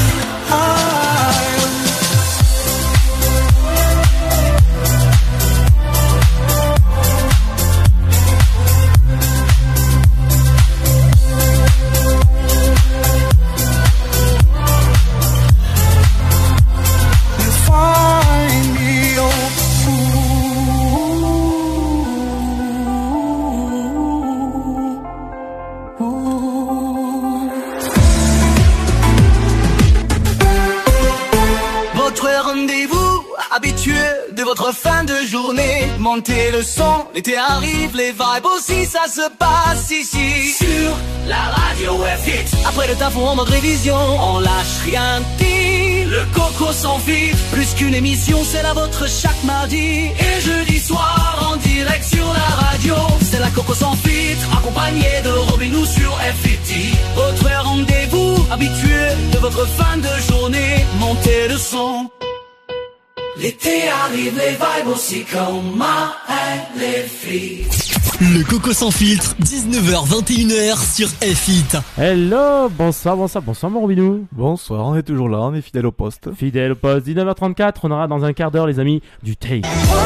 De votre fin de journée, montez le son, l'été arrive, les vibes aussi, ça se passe ici. Sur la radio F-Hit. Après le taf, on en mode révision, on lâche rien dit. Le coco sans filtre, plus qu'une émission, c'est la vôtre chaque mardi. Et jeudi soir, en direct sur la radio, c'est la coco sans filtre, accompagné de Robinou sur F-Hit. Votre rendez-vous habitué de votre fin de journée, montez le son. L'été arrive, les vibes aussi comme les filles. Le Coco sans filtre, 19h-21h sur F-Hit. Hello, bonsoir mon Robinou. Bonsoir, on est toujours là, on est fidèle au poste. Fidèle au poste, 19h34, on aura dans un quart d'heure les amis du Take.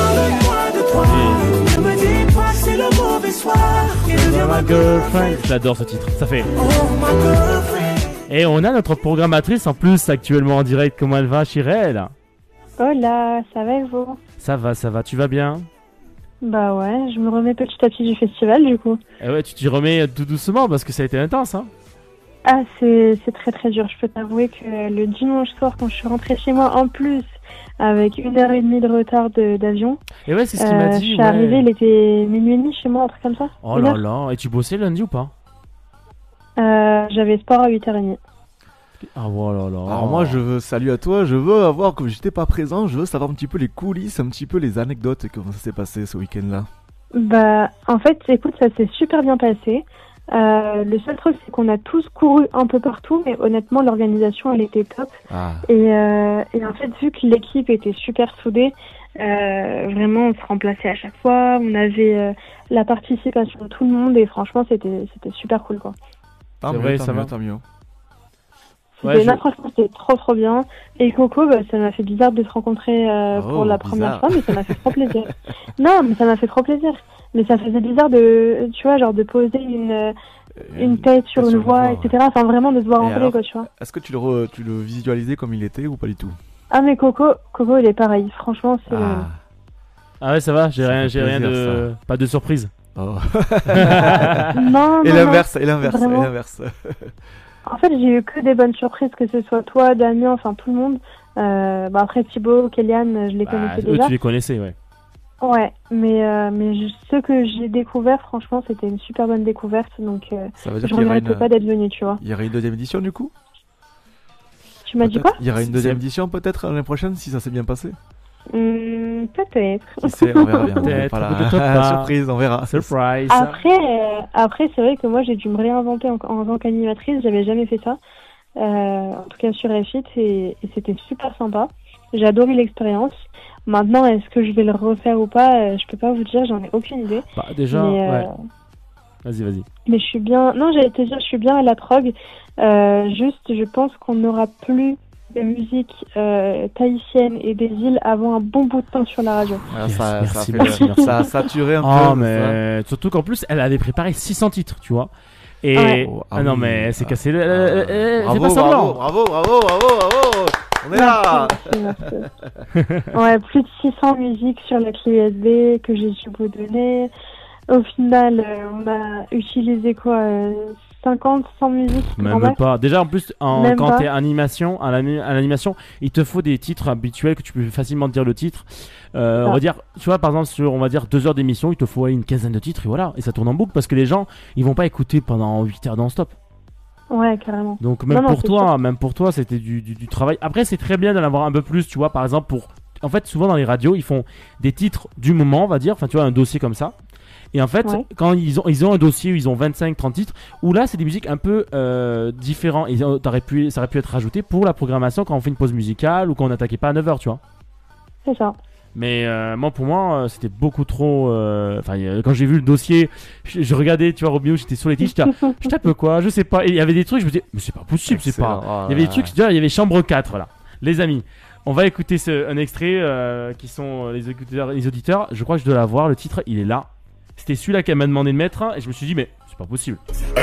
Ne me dis pas c'est le mauvais soir. My girlfriend. J'adore ce titre, ça fait. Et on a notre programmatrice en plus actuellement en direct, comment elle va Chirel? Hola, ça va et vous? Ça va, tu vas bien? Bah ouais, je me remets petit à petit du festival du coup. Et ouais, tu t'y remets tout doucement parce que ça a été intense, hein? Ah, c'est très très dur, je peux t'avouer que le dimanche soir quand je suis rentrée chez moi en plus, avec 1h30 de retard d'avion. Et ouais, c'est ce qu'il m'a dit. Je suis arrivée, il était minuit et demi chez moi, un truc comme ça. Oh là là, et tu bossais lundi ou pas? J'avais sport à 8h30. Ah voilà. Alors moi je veux, salut à toi, je veux avoir, comme j'étais pas présent, je veux savoir un petit peu les coulisses, un petit peu les anecdotes, comment ça s'est passé ce week-end là. Bah en fait écoute, ça s'est super bien passé. Le seul truc c'est qu'on a tous couru un peu partout, mais honnêtement l'organisation elle était top. Et en fait vu que l'équipe était super soudée, vraiment on se remplaçait à chaque fois, on avait la participation de tout le monde et franchement c'était super cool quoi. Tant mieux. Franchement, c'était trop bien. Et Coco, bah, ça m'a fait bizarre de te rencontrer pour la première fois, mais ça m'a fait trop plaisir. Non, mais ça m'a fait trop plaisir. Mais ça faisait bizarre de, tu vois, genre de poser une tête sur une voix, etc. Enfin, vraiment de se voir en vrai, quoi, tu vois. Est-ce que tu le visualisais comme il était ou pas du tout? Ah, mais Coco, il est pareil. Franchement, c'est... Ah ouais, ça va, j'ai rien de... Ça. Pas de surprise. Non, et l'inverse. En fait, j'ai eu que des bonnes surprises, que ce soit toi, Damien, enfin tout le monde. Après Thibaut, Kéliane, je les connaissais déjà. Eux, tu les connaissais, ouais. Ouais, mais ceux que j'ai découverts, franchement, c'était une super bonne découverte, donc ça veut dire je regrette pas d'être venu, tu vois. Il y aurait une deuxième édition du coup? Tu m'as dit quoi? Il y aura une deuxième édition peut-être l'année prochaine si ça s'est bien passé? Peut-être. Qui sait, on verra bien. Peut-être. Surprise, on verra. Surprise. Après, c'est vrai que moi, j'ai dû me réinventer en tant qu'animatrice. J'avais jamais fait ça. En tout cas, sur F-Hit, et c'était super sympa. J'ai adoré l'expérience. Maintenant, est-ce que je vais le refaire ou pas? Je peux pas vous dire, j'en ai aucune idée. Bah, déjà, mais, ouais. Vas-y. Mais je suis bien. Non, j'allais te dire, je suis bien à la Trogue. Juste, je pense qu'on n'aura plus de musique tahitienne et des îles avant un bon bout de temps sur la radio. Merci. Ça a saturé un peu. Ah, mais surtout qu'en plus, elle avait préparé 600 titres, tu vois. Et Ouais. non, mais c'est cassé. C'est Bravo, pas semblant. bravo. On est là. Ouais, plus de 600 musiques sur la clé USB que j'ai dû vous donner. Au final, on a utilisé quoi 50, 100 musiques grand Même max. pas. Déjà, en plus, Même quand pas. t'es à l'animation, il te faut des titres habituels que tu peux facilement dire le titre. On va dire, tu vois, par exemple, sur, on va dire 2 heures d'émission, il te faut une quinzaine de titres et voilà. Et ça tourne en boucle parce que les gens, ils vont pas écouter pendant 8 heures non-stop. Ouais, carrément. Donc, Non, c'est sûr. même pour toi, c'était du travail. Après, c'est très bien d'en avoir un peu plus, tu vois, par exemple, en fait, souvent dans les radios, ils font des titres du moment, on va dire, enfin, tu vois, un dossier comme ça. Et en fait, Ouais. quand ils ont un dossier où ils ont 25-30 titres, où là, c'est des musiques un peu différentes. Et ça aurait pu être rajouté pour la programmation quand on fait une pause musicale ou quand on n'attaquait pas à 9h, tu vois. C'est ça. Mais pour moi, c'était beaucoup trop. Quand j'ai vu le dossier, je regardais, tu vois, Robio, j'étais sur les titres, je tape quoi, je sais pas. Et il y avait des trucs, je me disais, mais c'est pas possible, c'est pas. Il y avait des trucs, il y avait Chambre 4, là. Les amis, on va écouter un extrait qui sont les auditeurs. Je crois que je dois l'avoir, le titre, il est là. C'était celui-là qu'elle m'a demandé de mettre, et je me suis dit, mais c'est pas possible.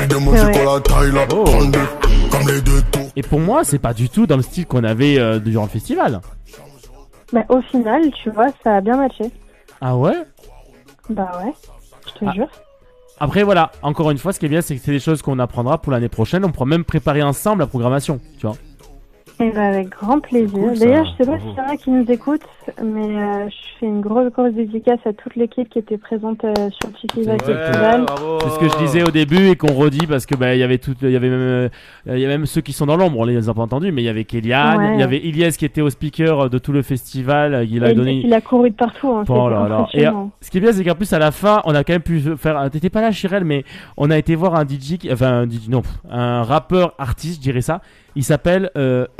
Et pour moi, c'est pas du tout dans le style qu'on avait durant le festival. Bah, au final, tu vois, ça a bien matché. Ah ouais? Bah ouais, je te jure. Après voilà, encore une fois, ce qui est bien, c'est que c'est des choses qu'on apprendra pour l'année prochaine. On pourra même préparer ensemble la programmation, tu vois. Et bah, avec grand plaisir. Cool, D'ailleurs, ça. je sais pas s'il y en a qui nous écoutent, mais je fais une grosse dédicace à toute l'équipe qui était présente sur le festival. C'est ce que je disais au début et qu'on redit parce que il y avait même ceux qui sont dans l'ombre, on les a pas entendus, mais il y avait Kéliane, Ouais. il y avait Ilyes qui était au speaker de tout le festival, il a donné. Il a couru de partout. Hein, Oh c'était là là. Et impressionnant. ce qui est bien, c'est qu'en plus à la fin, on a quand même pu faire. T'étais pas là, Chirel, mais on a été voir un DJ, un rappeur artiste, je dirais ça. Il s'appelle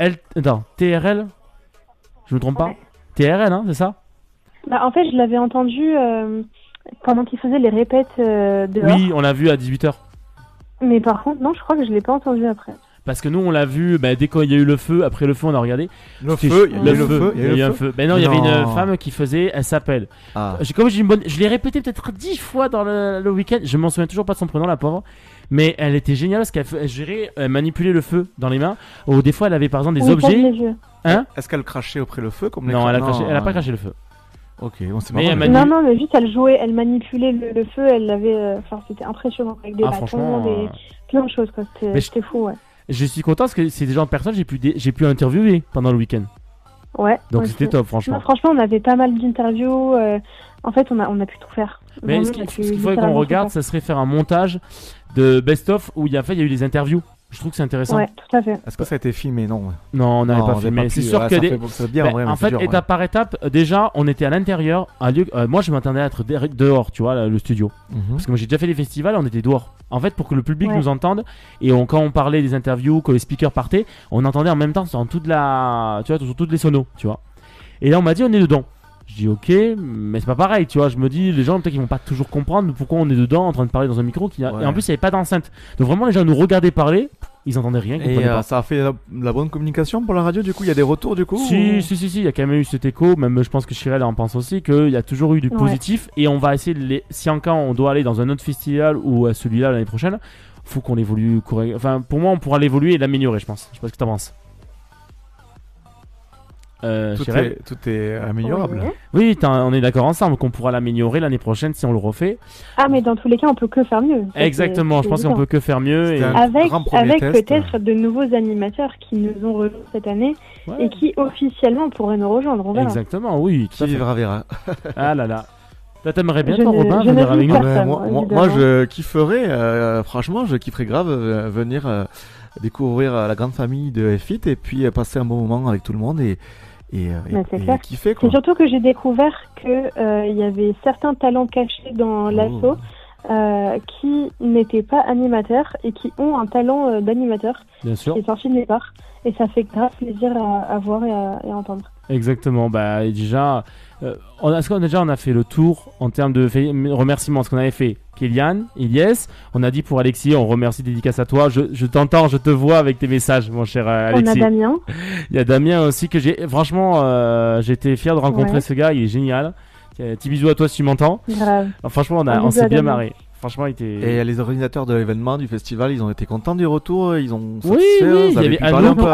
TRL. Je me trompe pas. TRL, hein, c'est ça? Bah, en fait, je l'avais entendu pendant qu'il faisait les répètes dehors. Oui, on l'a vu à 18h. Mais par contre, non, je crois que je l'ai pas entendu après. Parce que nous, on l'a vu dès qu'il y a eu le feu. Après le feu, on a regardé. Il y a eu le feu. Il y a eu un feu. Ben non, il y avait une femme qui faisait. Elle s'appelle. Je l'ai répété peut-être 10 fois dans le week-end. Je m'en souviens toujours pas de son prénom, la pauvre. Mais elle était géniale parce qu'elle gérait, manipuler le feu dans les mains. Ou des fois, elle avait par exemple des Oui, ça, je objets. l'ai vu. Hein? Est-ce qu'elle crachait auprès le feu comme les Non, elle crachés a pas craché le feu. Ok, bon, c'est Mais marrant. Non, mais juste elle jouait, elle manipulait le feu, elle avait. Enfin, c'était impressionnant avec des franchement, bâtons, plein de choses, quoi. Mais C'était fou, ouais. Je suis content parce que c'est des gens de personnes que j'ai pu interviewer pendant le week-end. Ouais. Donc aussi. c'était top, franchement. Non, franchement, on avait pas mal d'interviews. En fait, on a pu tout faire. Mais Vraiment, ce on a pu qu'il faudrait qu'on littéralement regarde, tout faire. ça serait faire un montage de best-of où il y a eu des interviews. Je trouve que c'est intéressant. Ouais, tout à fait. Est-ce que ça a été filmé? Non. Non, on n'avait pas on filmé. pas C'est pu. sûr Ouais, que ça fait bien, en vrai, mais en c'est fait, dur, étape par étape, déjà, on était à l'intérieur. Moi, je m'attendais à être dehors, tu vois, le studio. Parce que moi, j'ai déjà fait des festivals, on était dehors. En fait, pour que le public Ouais. nous entende, et quand on parlait des interviews, que les speakers partaient, on entendait en même temps sur toutes les sonos, tu vois. Et là, on m'a dit, on est dedans. Je dis ok, mais c'est pas pareil, tu vois. Je me dis, les gens peut-être qu'ils vont pas toujours comprendre pourquoi on est dedans en train de parler dans un micro. Et en plus, il n'y avait pas d'enceinte. Donc vraiment, les gens nous regardaient parler, ils entendaient rien. Ils Et comprenaient pas. ça a fait la bonne communication pour la radio, du coup? Il y a des retours, du coup? Si, il y a quand même eu cet écho. Même je pense que Chirel en pense aussi, qu'il y a toujours eu du positif. Et on va essayer si encore on doit aller dans un autre festival ou à celui-là l'année prochaine, faut qu'on évolue correctement. Enfin, pour moi, on pourra l'évoluer et l'améliorer, je pense. Je sais pas ce que t'en penses. Tout est améliorable. Oui, on est d'accord ensemble qu'on pourra l'améliorer l'année prochaine si on le refait. Ah, mais dans tous les cas, on peut que faire mieux. Ça, Exactement, c'est je pense qu'on évident. peut que faire mieux. Et... Avec peut-être de nouveaux animateurs qui nous ont rejoints cette année et qui officiellement pourraient nous rejoindre. On verra. Exactement, oui. Qui vivra verra. Ah là là. Toi, t'aimerais bien, Je toi, ne- Robin, je ne venir avec vis nous? personne, Moi, je kifferais, franchement, je kifferais grave venir découvrir la grande famille de F8 et puis passer un bon moment avec tout le monde et c'est clair. kiffer, quoi. C'est surtout que j'ai découvert que il y avait certains talents cachés dans l'assaut. qui n'étaient pas animateurs et qui ont un talent d'animateur. Bien sûr. Qui est sorti de nulle part. Et ça fait grave plaisir à voir et à entendre. Exactement. Bah, et déjà, on a fait le tour en termes de remerciements. Ce qu'on avait fait, Kélian, Ilyes, on a dit pour Alexis, on remercie, dédicace à toi. Je t'entends, je te vois avec tes messages, mon cher Alexis. On a Damien. Il y a Damien aussi que franchement, j'étais fier de rencontrer ce gars, il est génial. Petit bisou à toi si tu m'entends. Grave. Franchement, on s'est bien marré. Franchement, il était... Et les organisateurs de l'événement, du festival, ils ont été contents du retour. Ils ont oui, il y avait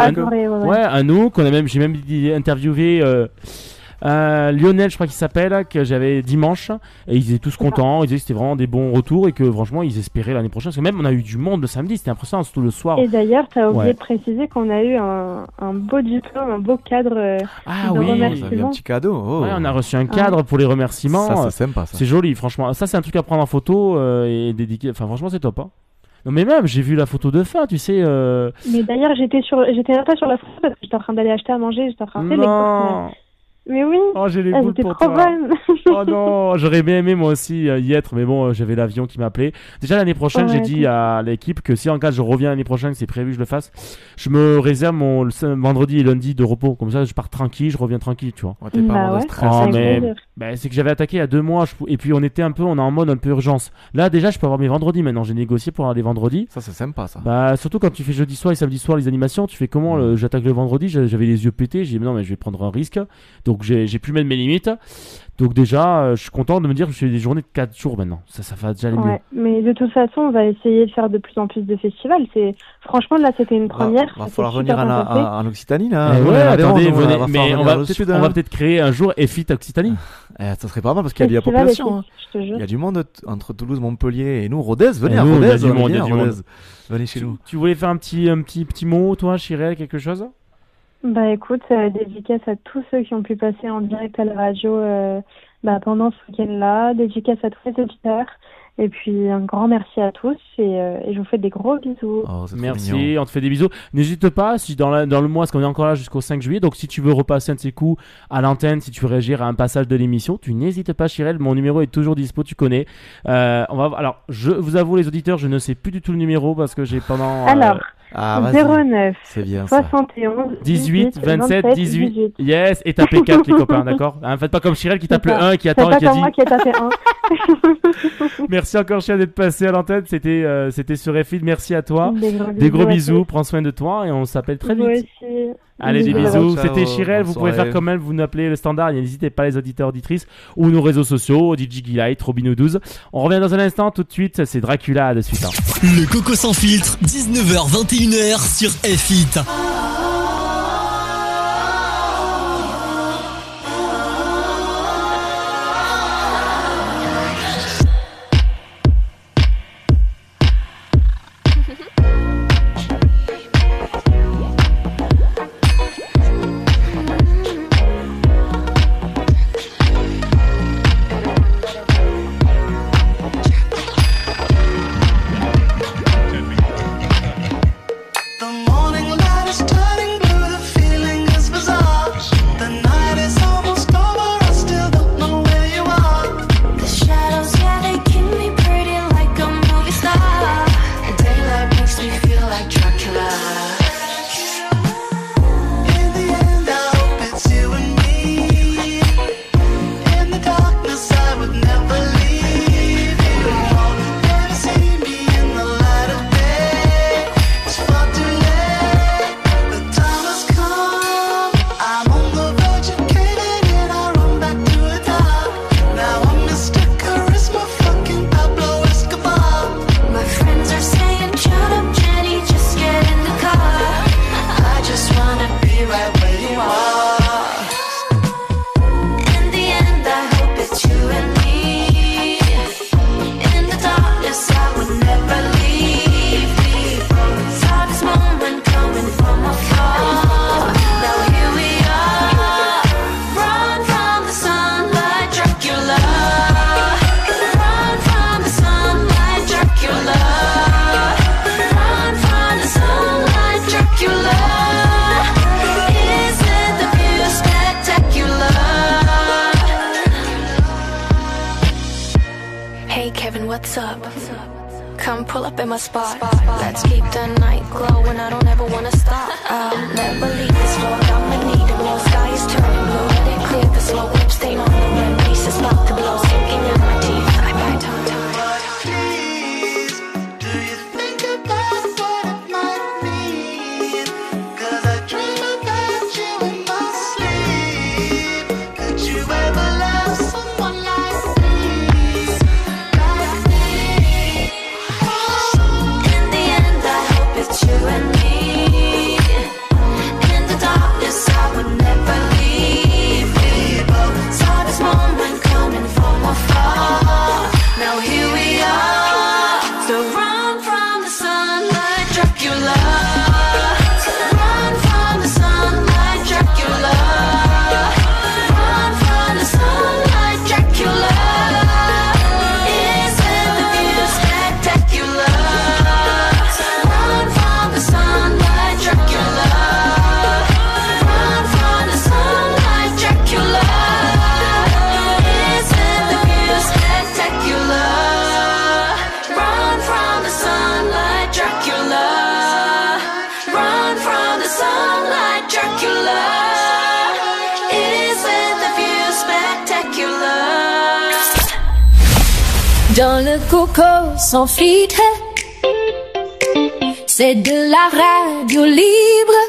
Anouk, j'ai même interviewé Lionel, je crois qu'il s'appelle, que j'avais dimanche, et ils étaient tous contents. Ils disaient que c'était vraiment des bons retours et que franchement ils espéraient l'année prochaine, parce que même on a eu du monde le samedi, c'était impressionnant, surtout le soir. Et d'ailleurs, t'as oublié de préciser qu'on a eu un beau diplôme, un beau cadre de remerciements. Un petit cadeau. Ouais, on a reçu un cadre pour les remerciements. Ça c'est sympa, ça. C'est joli, franchement. Ça c'est un truc à prendre en photo et dédiquer. Enfin franchement c'est top. Hein. Non mais même j'ai vu la photo de fin, tu sais. Mais d'ailleurs j'étais même pas sur la photo parce que j'étais en train d'aller acheter à manger, j'étais en train de faire les courses. Mais oui, j'ai les boules pour trop toi. bonne. Oh non, j'aurais bien aimé moi aussi y être, mais bon, j'avais l'avion qui m'appelait. Déjà l'année prochaine, j'ai dit à l'équipe que si en cas je reviens l'année prochaine, c'est prévu que je le fasse, je me réserve mon vendredi et lundi de repos. Comme ça, je pars tranquille, je reviens tranquille, tu vois. T'es pas c'est que j'avais attaqué il y a 2 mois, et puis on est en mode un peu urgence. Là déjà, je peux avoir mes vendredis maintenant. J'ai négocié pour avoir les vendredis. Ça c'est sympa ça. Bah surtout quand tu fais jeudi soir et samedi soir les animations, tu fais comment j'attaque le vendredi. J'avais les yeux pétés. J'ai dit non mais je vais prendre un risque. Donc j'ai pu mettre mes limites. Donc déjà, je suis content de me dire que je fais des journées de 4 jours maintenant. Ça va déjà aller mieux. Mais de toute façon, on va essayer de faire de plus en plus de festivals. Franchement, là, c'était une première. Va falloir revenir en Occitanie, là. Attendez, venez. On va peut-être créer un jour EFIT Occitanie. Ça serait pas mal parce qu'il y a de la population. Il y a du monde entre Toulouse, Montpellier et nous, Rodez. Venez à Rodez. Il y a du monde. Venez chez nous. Tu voulais faire un petit mot, toi, Chirel, quelque chose? Bah écoute, dédicace à tous ceux qui ont pu passer en direct à la radio pendant ce week-end-là, dédicace à tous les auditeurs, et puis un grand merci à tous, et je vous fais des gros bisous. Merci, on te fait des bisous. N'hésite pas, si dans le mois, parce qu'on est encore là jusqu'au 5 juillet, donc si tu veux repasser un de ces coups à l'antenne, si tu veux réagir à un passage de l'émission, tu n'hésites pas, Chirel, mon numéro est toujours dispo, tu connais. Alors, je vous avoue les auditeurs, je ne sais plus du tout le numéro, parce que j'ai pendant... 09 c'est bien 71 18 27 18. Yes, et tapez 4 les copains, d'accord? Faites pas comme Chirel qui tape le 1 et qui attend et qui a dit. Moi qui ai tapé 1. Merci encore Chirel d'être passé à l'antenne, c'était sur F1, merci à toi. Des gros bisous, prends soin de toi et on s'appelle très vite. Moi aussi. Allez, des bisous. C'était Chirel. Vous pouvez faire comme elle, vous nous appelez le standard. N'hésitez pas, les auditeurs, auditrices, ou nos réseaux sociaux, DJ Guilight, Robino12. On revient dans un instant. Tout de suite, c'est Dracula de suite. Le Coco sans filtre, 19h, 21h sur F1. The morning light is pull up in my spot. Let's keep the night glowing, I don't ever wanna stop. I'll never leave this floor, I'ma need it more. Sky is turning blue, let it clear the slow lip stain on the rim. Pieces about to blow, sinking in my teeth. I bite tongue. Dans le coco sans filtre, c'est de la radio libre.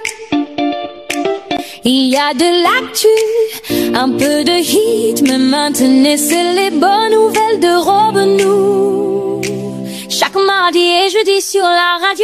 Il y a de l'actu, un peu de hit, mais maintenant c'est les bonnes nouvelles de Robenou. Chaque mardi et jeudi sur la radio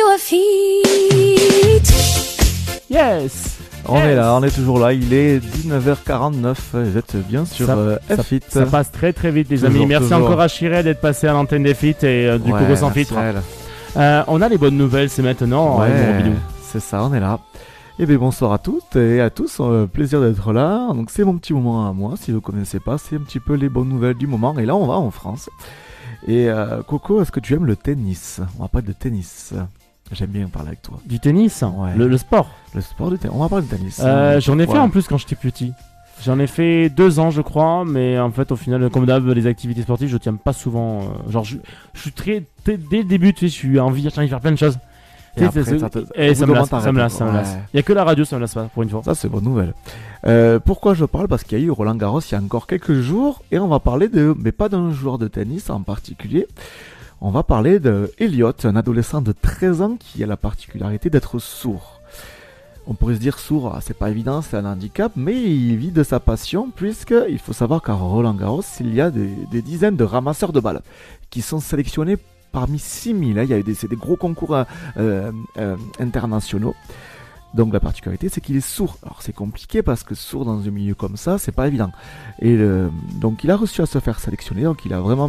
Effit. Yes! On est là, on est toujours là, il est 19h49, vous êtes bien sur Effit. Ça passe très très vite les amis, merci encore à Chiré d'être passé à l'antenne d'Effit et du Coco sans filtre. On a les bonnes nouvelles, c'est maintenant, c'est ça, on est là. Et bien bonsoir à toutes et à tous, plaisir d'être là. Donc c'est mon petit moment à moi, si vous ne connaissez pas, c'est un petit peu les bonnes nouvelles du moment. Et là on va en France. Et Coco, est-ce que tu aimes le tennis? On va parler de tennis. J'aime bien parler avec toi. Du tennis, ouais. Le sport. Le sport du tennis. On va parler de tennis. J'en ai fait en plus quand j'étais petit. J'en ai fait 2 ans je crois, mais en fait au final comme d'hab les activités sportives je tiens pas souvent. Genre je suis très dès le début tu sais je suis envie de faire plein de choses. Et après, ça me lasse. Il y a que la radio ça me lasse pas pour une fois. Ça c'est bonne nouvelle. Pourquoi je parle? Parce qu'il y a eu Roland Garros il y a encore quelques jours et on va parler mais pas d'un joueur de tennis en particulier. On va parler de Elliot, un adolescent de 13 ans qui a la particularité d'être sourd. On pourrait se dire sourd, c'est pas évident, c'est un handicap, mais il vit de sa passion puisqu'il faut savoir qu'à Roland Garros, il y a des dizaines de ramasseurs de balles qui sont sélectionnés parmi 6000. C'est des gros concours internationaux. Donc la particularité, c'est qu'il est sourd. Alors c'est compliqué parce que sourd dans un milieu comme ça, c'est pas évident. Et donc il a réussi à se faire sélectionner, donc il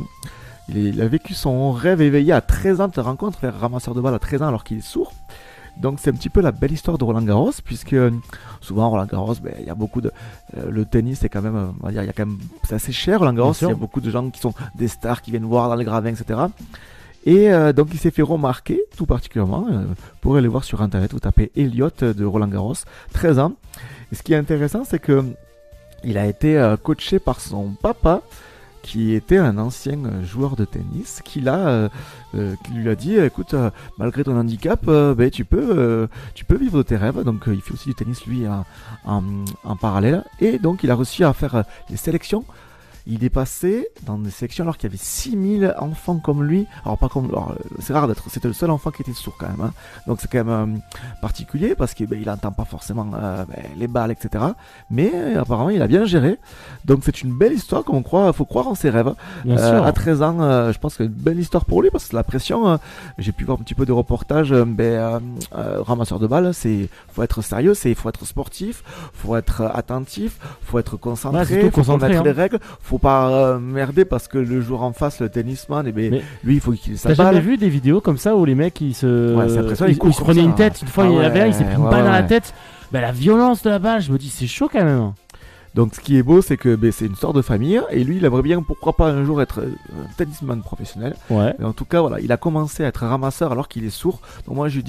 a vécu son rêve éveillé à 13 ans. Tu te rends compte, faire ramasseur de balles à 13 ans alors qu'il est sourd. Donc c'est un petit peu la belle histoire de Roland Garros, puisque souvent Roland Garros, il y a beaucoup de... le tennis c'est quand même, on va dire, c'est assez cher Roland Garros, il y a beaucoup de gens qui sont des stars qui viennent voir dans les gradins, etc. Et donc il s'est fait remarquer, tout particulièrement, vous pourrez aller voir sur internet, vous tapez Elliot de Roland Garros, 13 ans. Et ce qui est intéressant, c'est que il a été coaché par son papa, qui était un ancien joueur de tennis, qui lui a dit écoute, malgré ton handicap, tu peux vivre de tes rêves. Donc il fait aussi du tennis lui en parallèle, et donc il a réussi à faire les sélections. Il est passé dans des sélections alors qu'il y avait 6000 enfants comme lui. Alors c'est rare c'était le seul enfant qui était sourd quand même, hein. Donc c'est quand même particulier parce qu'il n'entend pas forcément les balles, etc. Mais apparemment il a bien géré. Donc c'est une belle histoire, comme on croit, faut croire en ses rêves. Bien sûr. À 13 ans, je pense que c'est une belle histoire pour lui parce que la pression, j'ai pu voir un petit peu de reportages, ramasseur de balles, faut être sérieux, faut être sportif, faut être attentif, faut être concentré, faut connaître les règles, faut pas merder parce que le joueur en face, le tennisman, lui il faut qu'il ait sa balle. T'as jamais vu des vidéos comme ça où les mecs ils se prenaient une tête, une fois il s'est pris une balle dans la tête, la violence de la balle, je me dis c'est chaud quand même. Donc ce qui est beau, c'est que c'est une sorte de famille, et lui il aimerait bien, pourquoi pas un jour être un tennisman professionnel. Ouais. Mais en tout cas voilà, il a commencé à être ramasseur alors qu'il est sourd. Donc moi je lui dis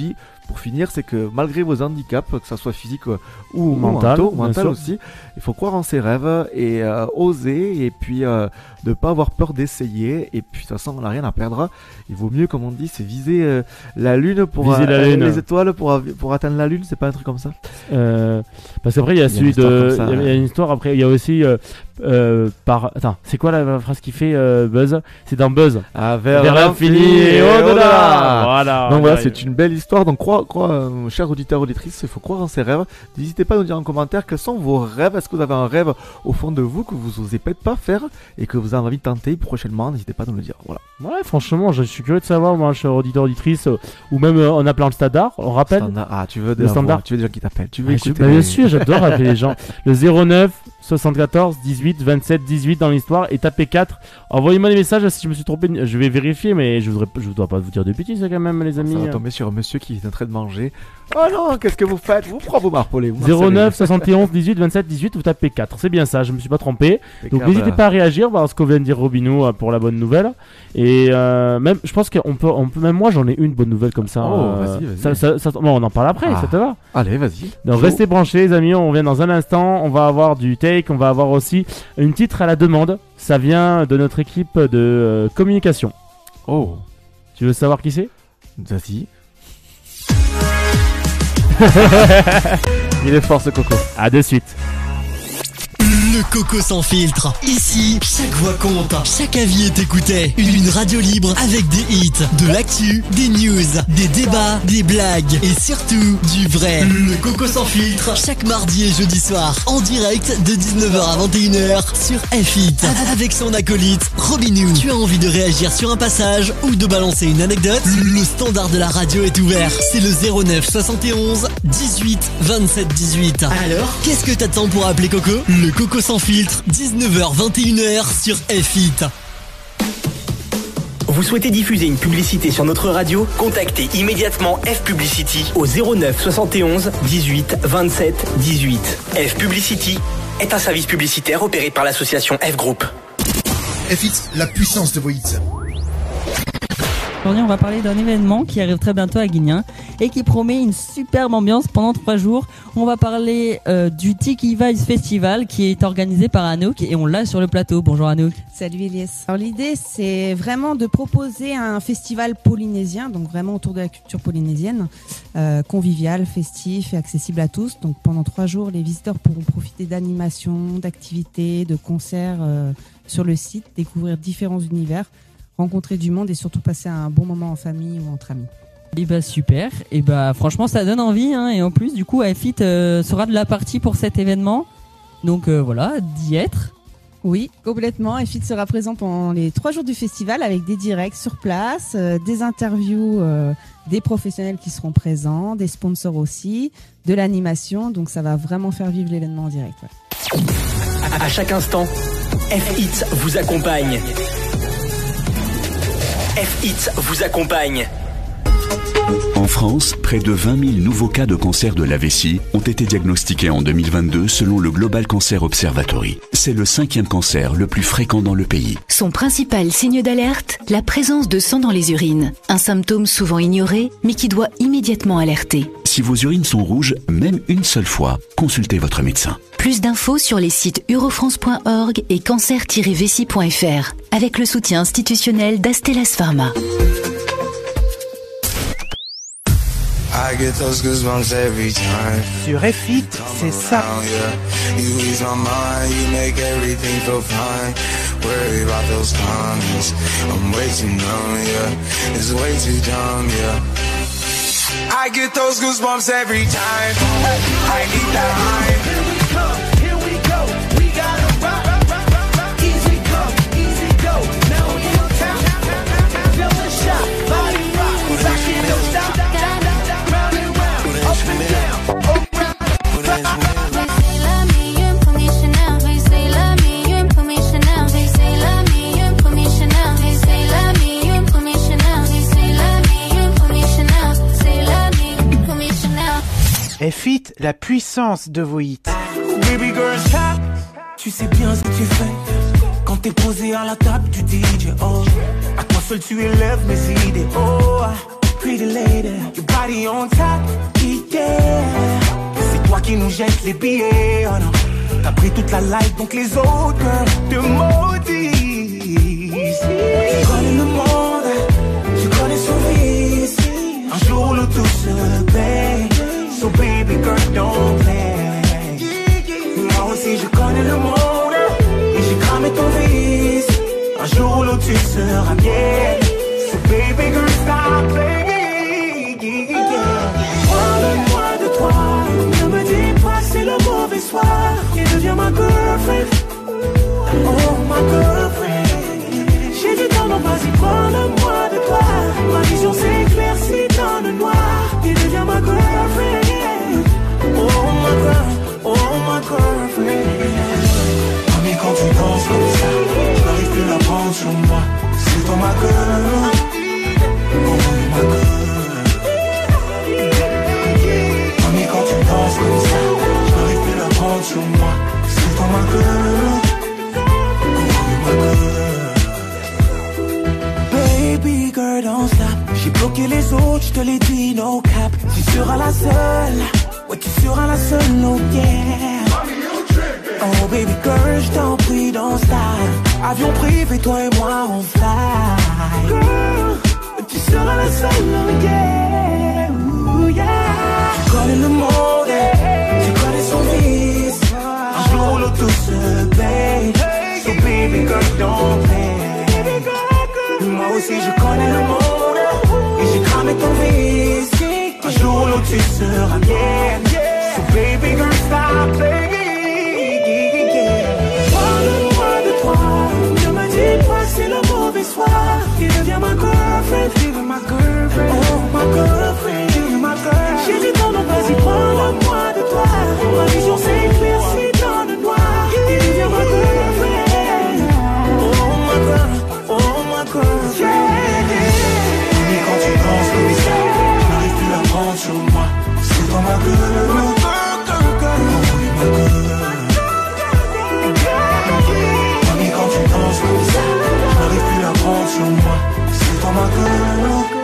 pour finir, c'est que malgré vos handicaps, que ça soit physique ou mental aussi, il faut croire en ses rêves et oser, et puis ne pas avoir peur d'essayer. Et puis de toute façon, on n'a rien à perdre. Il vaut mieux, comme on dit, c'est viser la lune pour les étoiles pour atteindre la lune. C'est pas un truc comme ça. Parce qu'après il y a celui de, il y a une histoire. Après il y a aussi attends, c'est quoi la phrase qui fait Buzz? C'est dans Buzz. Vers l'infini et au-delà. Voilà. Donc voilà, c'est une belle histoire. Donc chers auditeurs, auditrices, il faut croire en ses rêves. N'hésitez pas à nous dire en commentaire quels sont vos rêves. Est-ce que vous avez un rêve au fond de vous que vous osez peut-être pas faire et que vous avez envie de tenter prochainement? N'hésitez pas à nous le dire. Voilà. Ouais, franchement, je suis curieux de savoir, moi, chers auditeurs, auditrices, ou même on appelle le standard. On rappelle. Tu veux le standard. Tu veux des gens qui t'appellent. Tu veux écouter. Bien sûr, j'adore appeler les gens. Le 09 74 18 27 18 dans l'histoire et tapez 4. Envoyez-moi des messages si je me suis trompé. Je vais vérifier, mais je dois pas vous dire de bêtises quand même, les amis. Ça va tomber sur un monsieur qui est en train de manger. Oh non, qu'est-ce que vous faites? Vous pourrez vous marpoler. 09 71 18 27 18, vous tapez 4. C'est bien ça, je me suis pas trompé. Donc n'hésitez pas à réagir, voir ce qu'on vient de dire Robinou pour la bonne nouvelle. Et même, je pense qu'on peut, même moi j'en ai une bonne nouvelle comme ça. Oh, vas-y. Bon, on en parle après, ça te va? Allez, vas-y. Donc restez branchés, les amis, on revient dans un instant. On va avoir du take, on va avoir aussi une titre à la demande. Ça vient de notre équipe de communication. Oh. Tu veux savoir qui c'est? Vas-y. Il est fort ce Coco. À de suite. Le Coco sans filtre. Ici, chaque voix compte, chaque avis est écouté. Une radio libre avec des hits, de l'actu, des news, des débats, des blagues et surtout du vrai. Le Coco sans filtre, chaque mardi et jeudi soir, en direct de 19h à 21h sur F-Hit. Avec son acolyte, Robinou. Tu as envie de réagir sur un passage ou de balancer une anecdote? Le standard de la radio est ouvert. C'est le 09 71 18 27 18. Alors, qu'est-ce que t'attends pour appeler Coco? Le Coco sans filtre, 19h 21h sur F-Hit. Vous souhaitez diffuser une publicité sur notre radio? Contactez immédiatement F Publicity au 09 71 18 27 18. F Publicity est un service publicitaire opéré par l'association F Group. F-Hit, la puissance de vos hits. Aujourd'hui, on va parler d'un événement qui arrive très bientôt à Guignin et qui promet une superbe ambiance pendant 3 jours. On va parler du Tiki Vibes Festival qui est organisé par Anouk et on l'a sur le plateau. Bonjour Anouk. Salut Elias. Alors l'idée, c'est vraiment de proposer un festival polynésien, donc vraiment autour de la culture polynésienne, convivial, festif et accessible à tous. Donc pendant 3 jours, les visiteurs pourront profiter d'animations, d'activités, de concerts sur le site, découvrir différents univers, rencontrer du monde et surtout passer un bon moment en famille ou entre amis. Et bah super, et bah franchement ça donne envie hein. Et en plus du coup F-Hit sera de la partie pour cet événement. Donc voilà, d'y être. Oui, complètement. F-Hit sera présent pendant les 3 jours du festival avec des directs sur place, des interviews des professionnels qui seront présents, des sponsors aussi, de l'animation. Donc ça va vraiment faire vivre l'événement en direct. Ouais. À chaque instant, F-Hit vous accompagne. F-Hit vous accompagne. En France, près de 20 000 nouveaux cas de cancer de la vessie ont été diagnostiqués en 2022 selon le Global Cancer Observatory. C'est le 5e cancer le plus fréquent dans le pays. Son principal signe d'alerte, la présence de sang dans les urines. Un symptôme souvent ignoré, mais qui doit immédiatement alerter. Si vos urines sont rouges, même une seule fois, consultez votre médecin. Plus d'infos sur les sites eurofrance.org et cancer-vessie.fr avec le soutien institutionnel d'Astellas Pharma. I get those goosebumps every time. Sur F-Hit, c'est ça. You ease my mind, you make everything feel fine. Worry about those comments. I'm way too numb, yeah. It's way too dumb, yeah. I get those goosebumps every time. I need that high. Here we come, here we go. We gotta rock. Easy come, easy go. Now we in town. Feel the shot, body rock. Rockin' no stop. F-Hit, la puissance de vos hits. Baby girl, stop. Tu sais bien ce que tu fais quand t'es posé à la table du DJ. Oh, à toi seul tu élèves mes idées. Oh, pretty lady, your body on top, yeah. C'est toi qui nous jette les billets, oh non. T'as pris toute la life, donc les autres te maudissent. Tu connais le monde, tu connais son vice. Un jour le tout se paye. So baby girl, don't play. Moi aussi je connais le monde et j'ai cramé ton vice. Un jour l'autre tu seras bien. So baby girl, stop playing. Parle-moi de toi, ne me dis pas c'est le mauvais soir. Et deviens ma girlfriend. Oh ma girlfriend. J'ai du temps donc vas-y parle-moi de toi. Ma vision s'éclaircit dans le noir. Et deviens ma girlfriend. Oh my girl, oh my girlfriend. Mami quand tu danses comme ça, j'arrive plus à la prendre sur moi. C'est toi ma girl. Oh my girl. Mami quand tu danses comme ça, j'arrive plus à la prendre sur moi. C'est toi ma girl. Oh my girl. Baby girl don't stop. J'ai bloqué les autres, je te l'ai dit no cap. Tu seras la seule. Ouais, tu seras la seule, oh yeah. Oh baby girl, je t'en prie, don't stop. Avion privé, toi et moi on fly. Girl, tu seras la seule, oh yeah. Ooh, yeah. Tu connais le monde, tu connais son vice. Un jour l'autre tout se paye. So baby girl, don't play. Moi aussi je connais le monde et j'ai cramé ton vice. Un jour l'autre tu seras bien. So baby girl stop playing. Parle-moi de toi, ne me dis pas c'est le mauvais soir. Et deviens ma girlfriend, ma girlfriend. Oh ma girlfriend, ma girl. J'ai du temps donc vas-y parle-moi de toi. Ma vision s'éclaircit dans le noir. Et deviens ma girlfriend. Oh ma girl, oh ma girlfriend. Et quand tu danses comme ça, j'arrive plus à prendre sur moi. C'est toi ma girl, ma girl, ma girl. Mami quand tu danses comme ça, j'arrive plus à prendre sur moi. C'est toi ma girl, ma girl.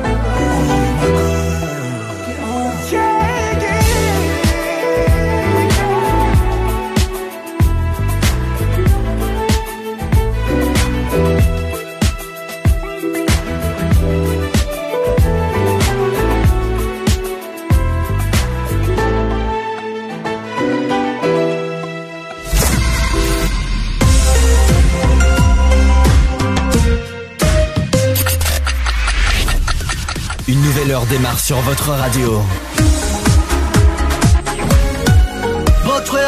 Une nouvelle heure démarre sur votre radio.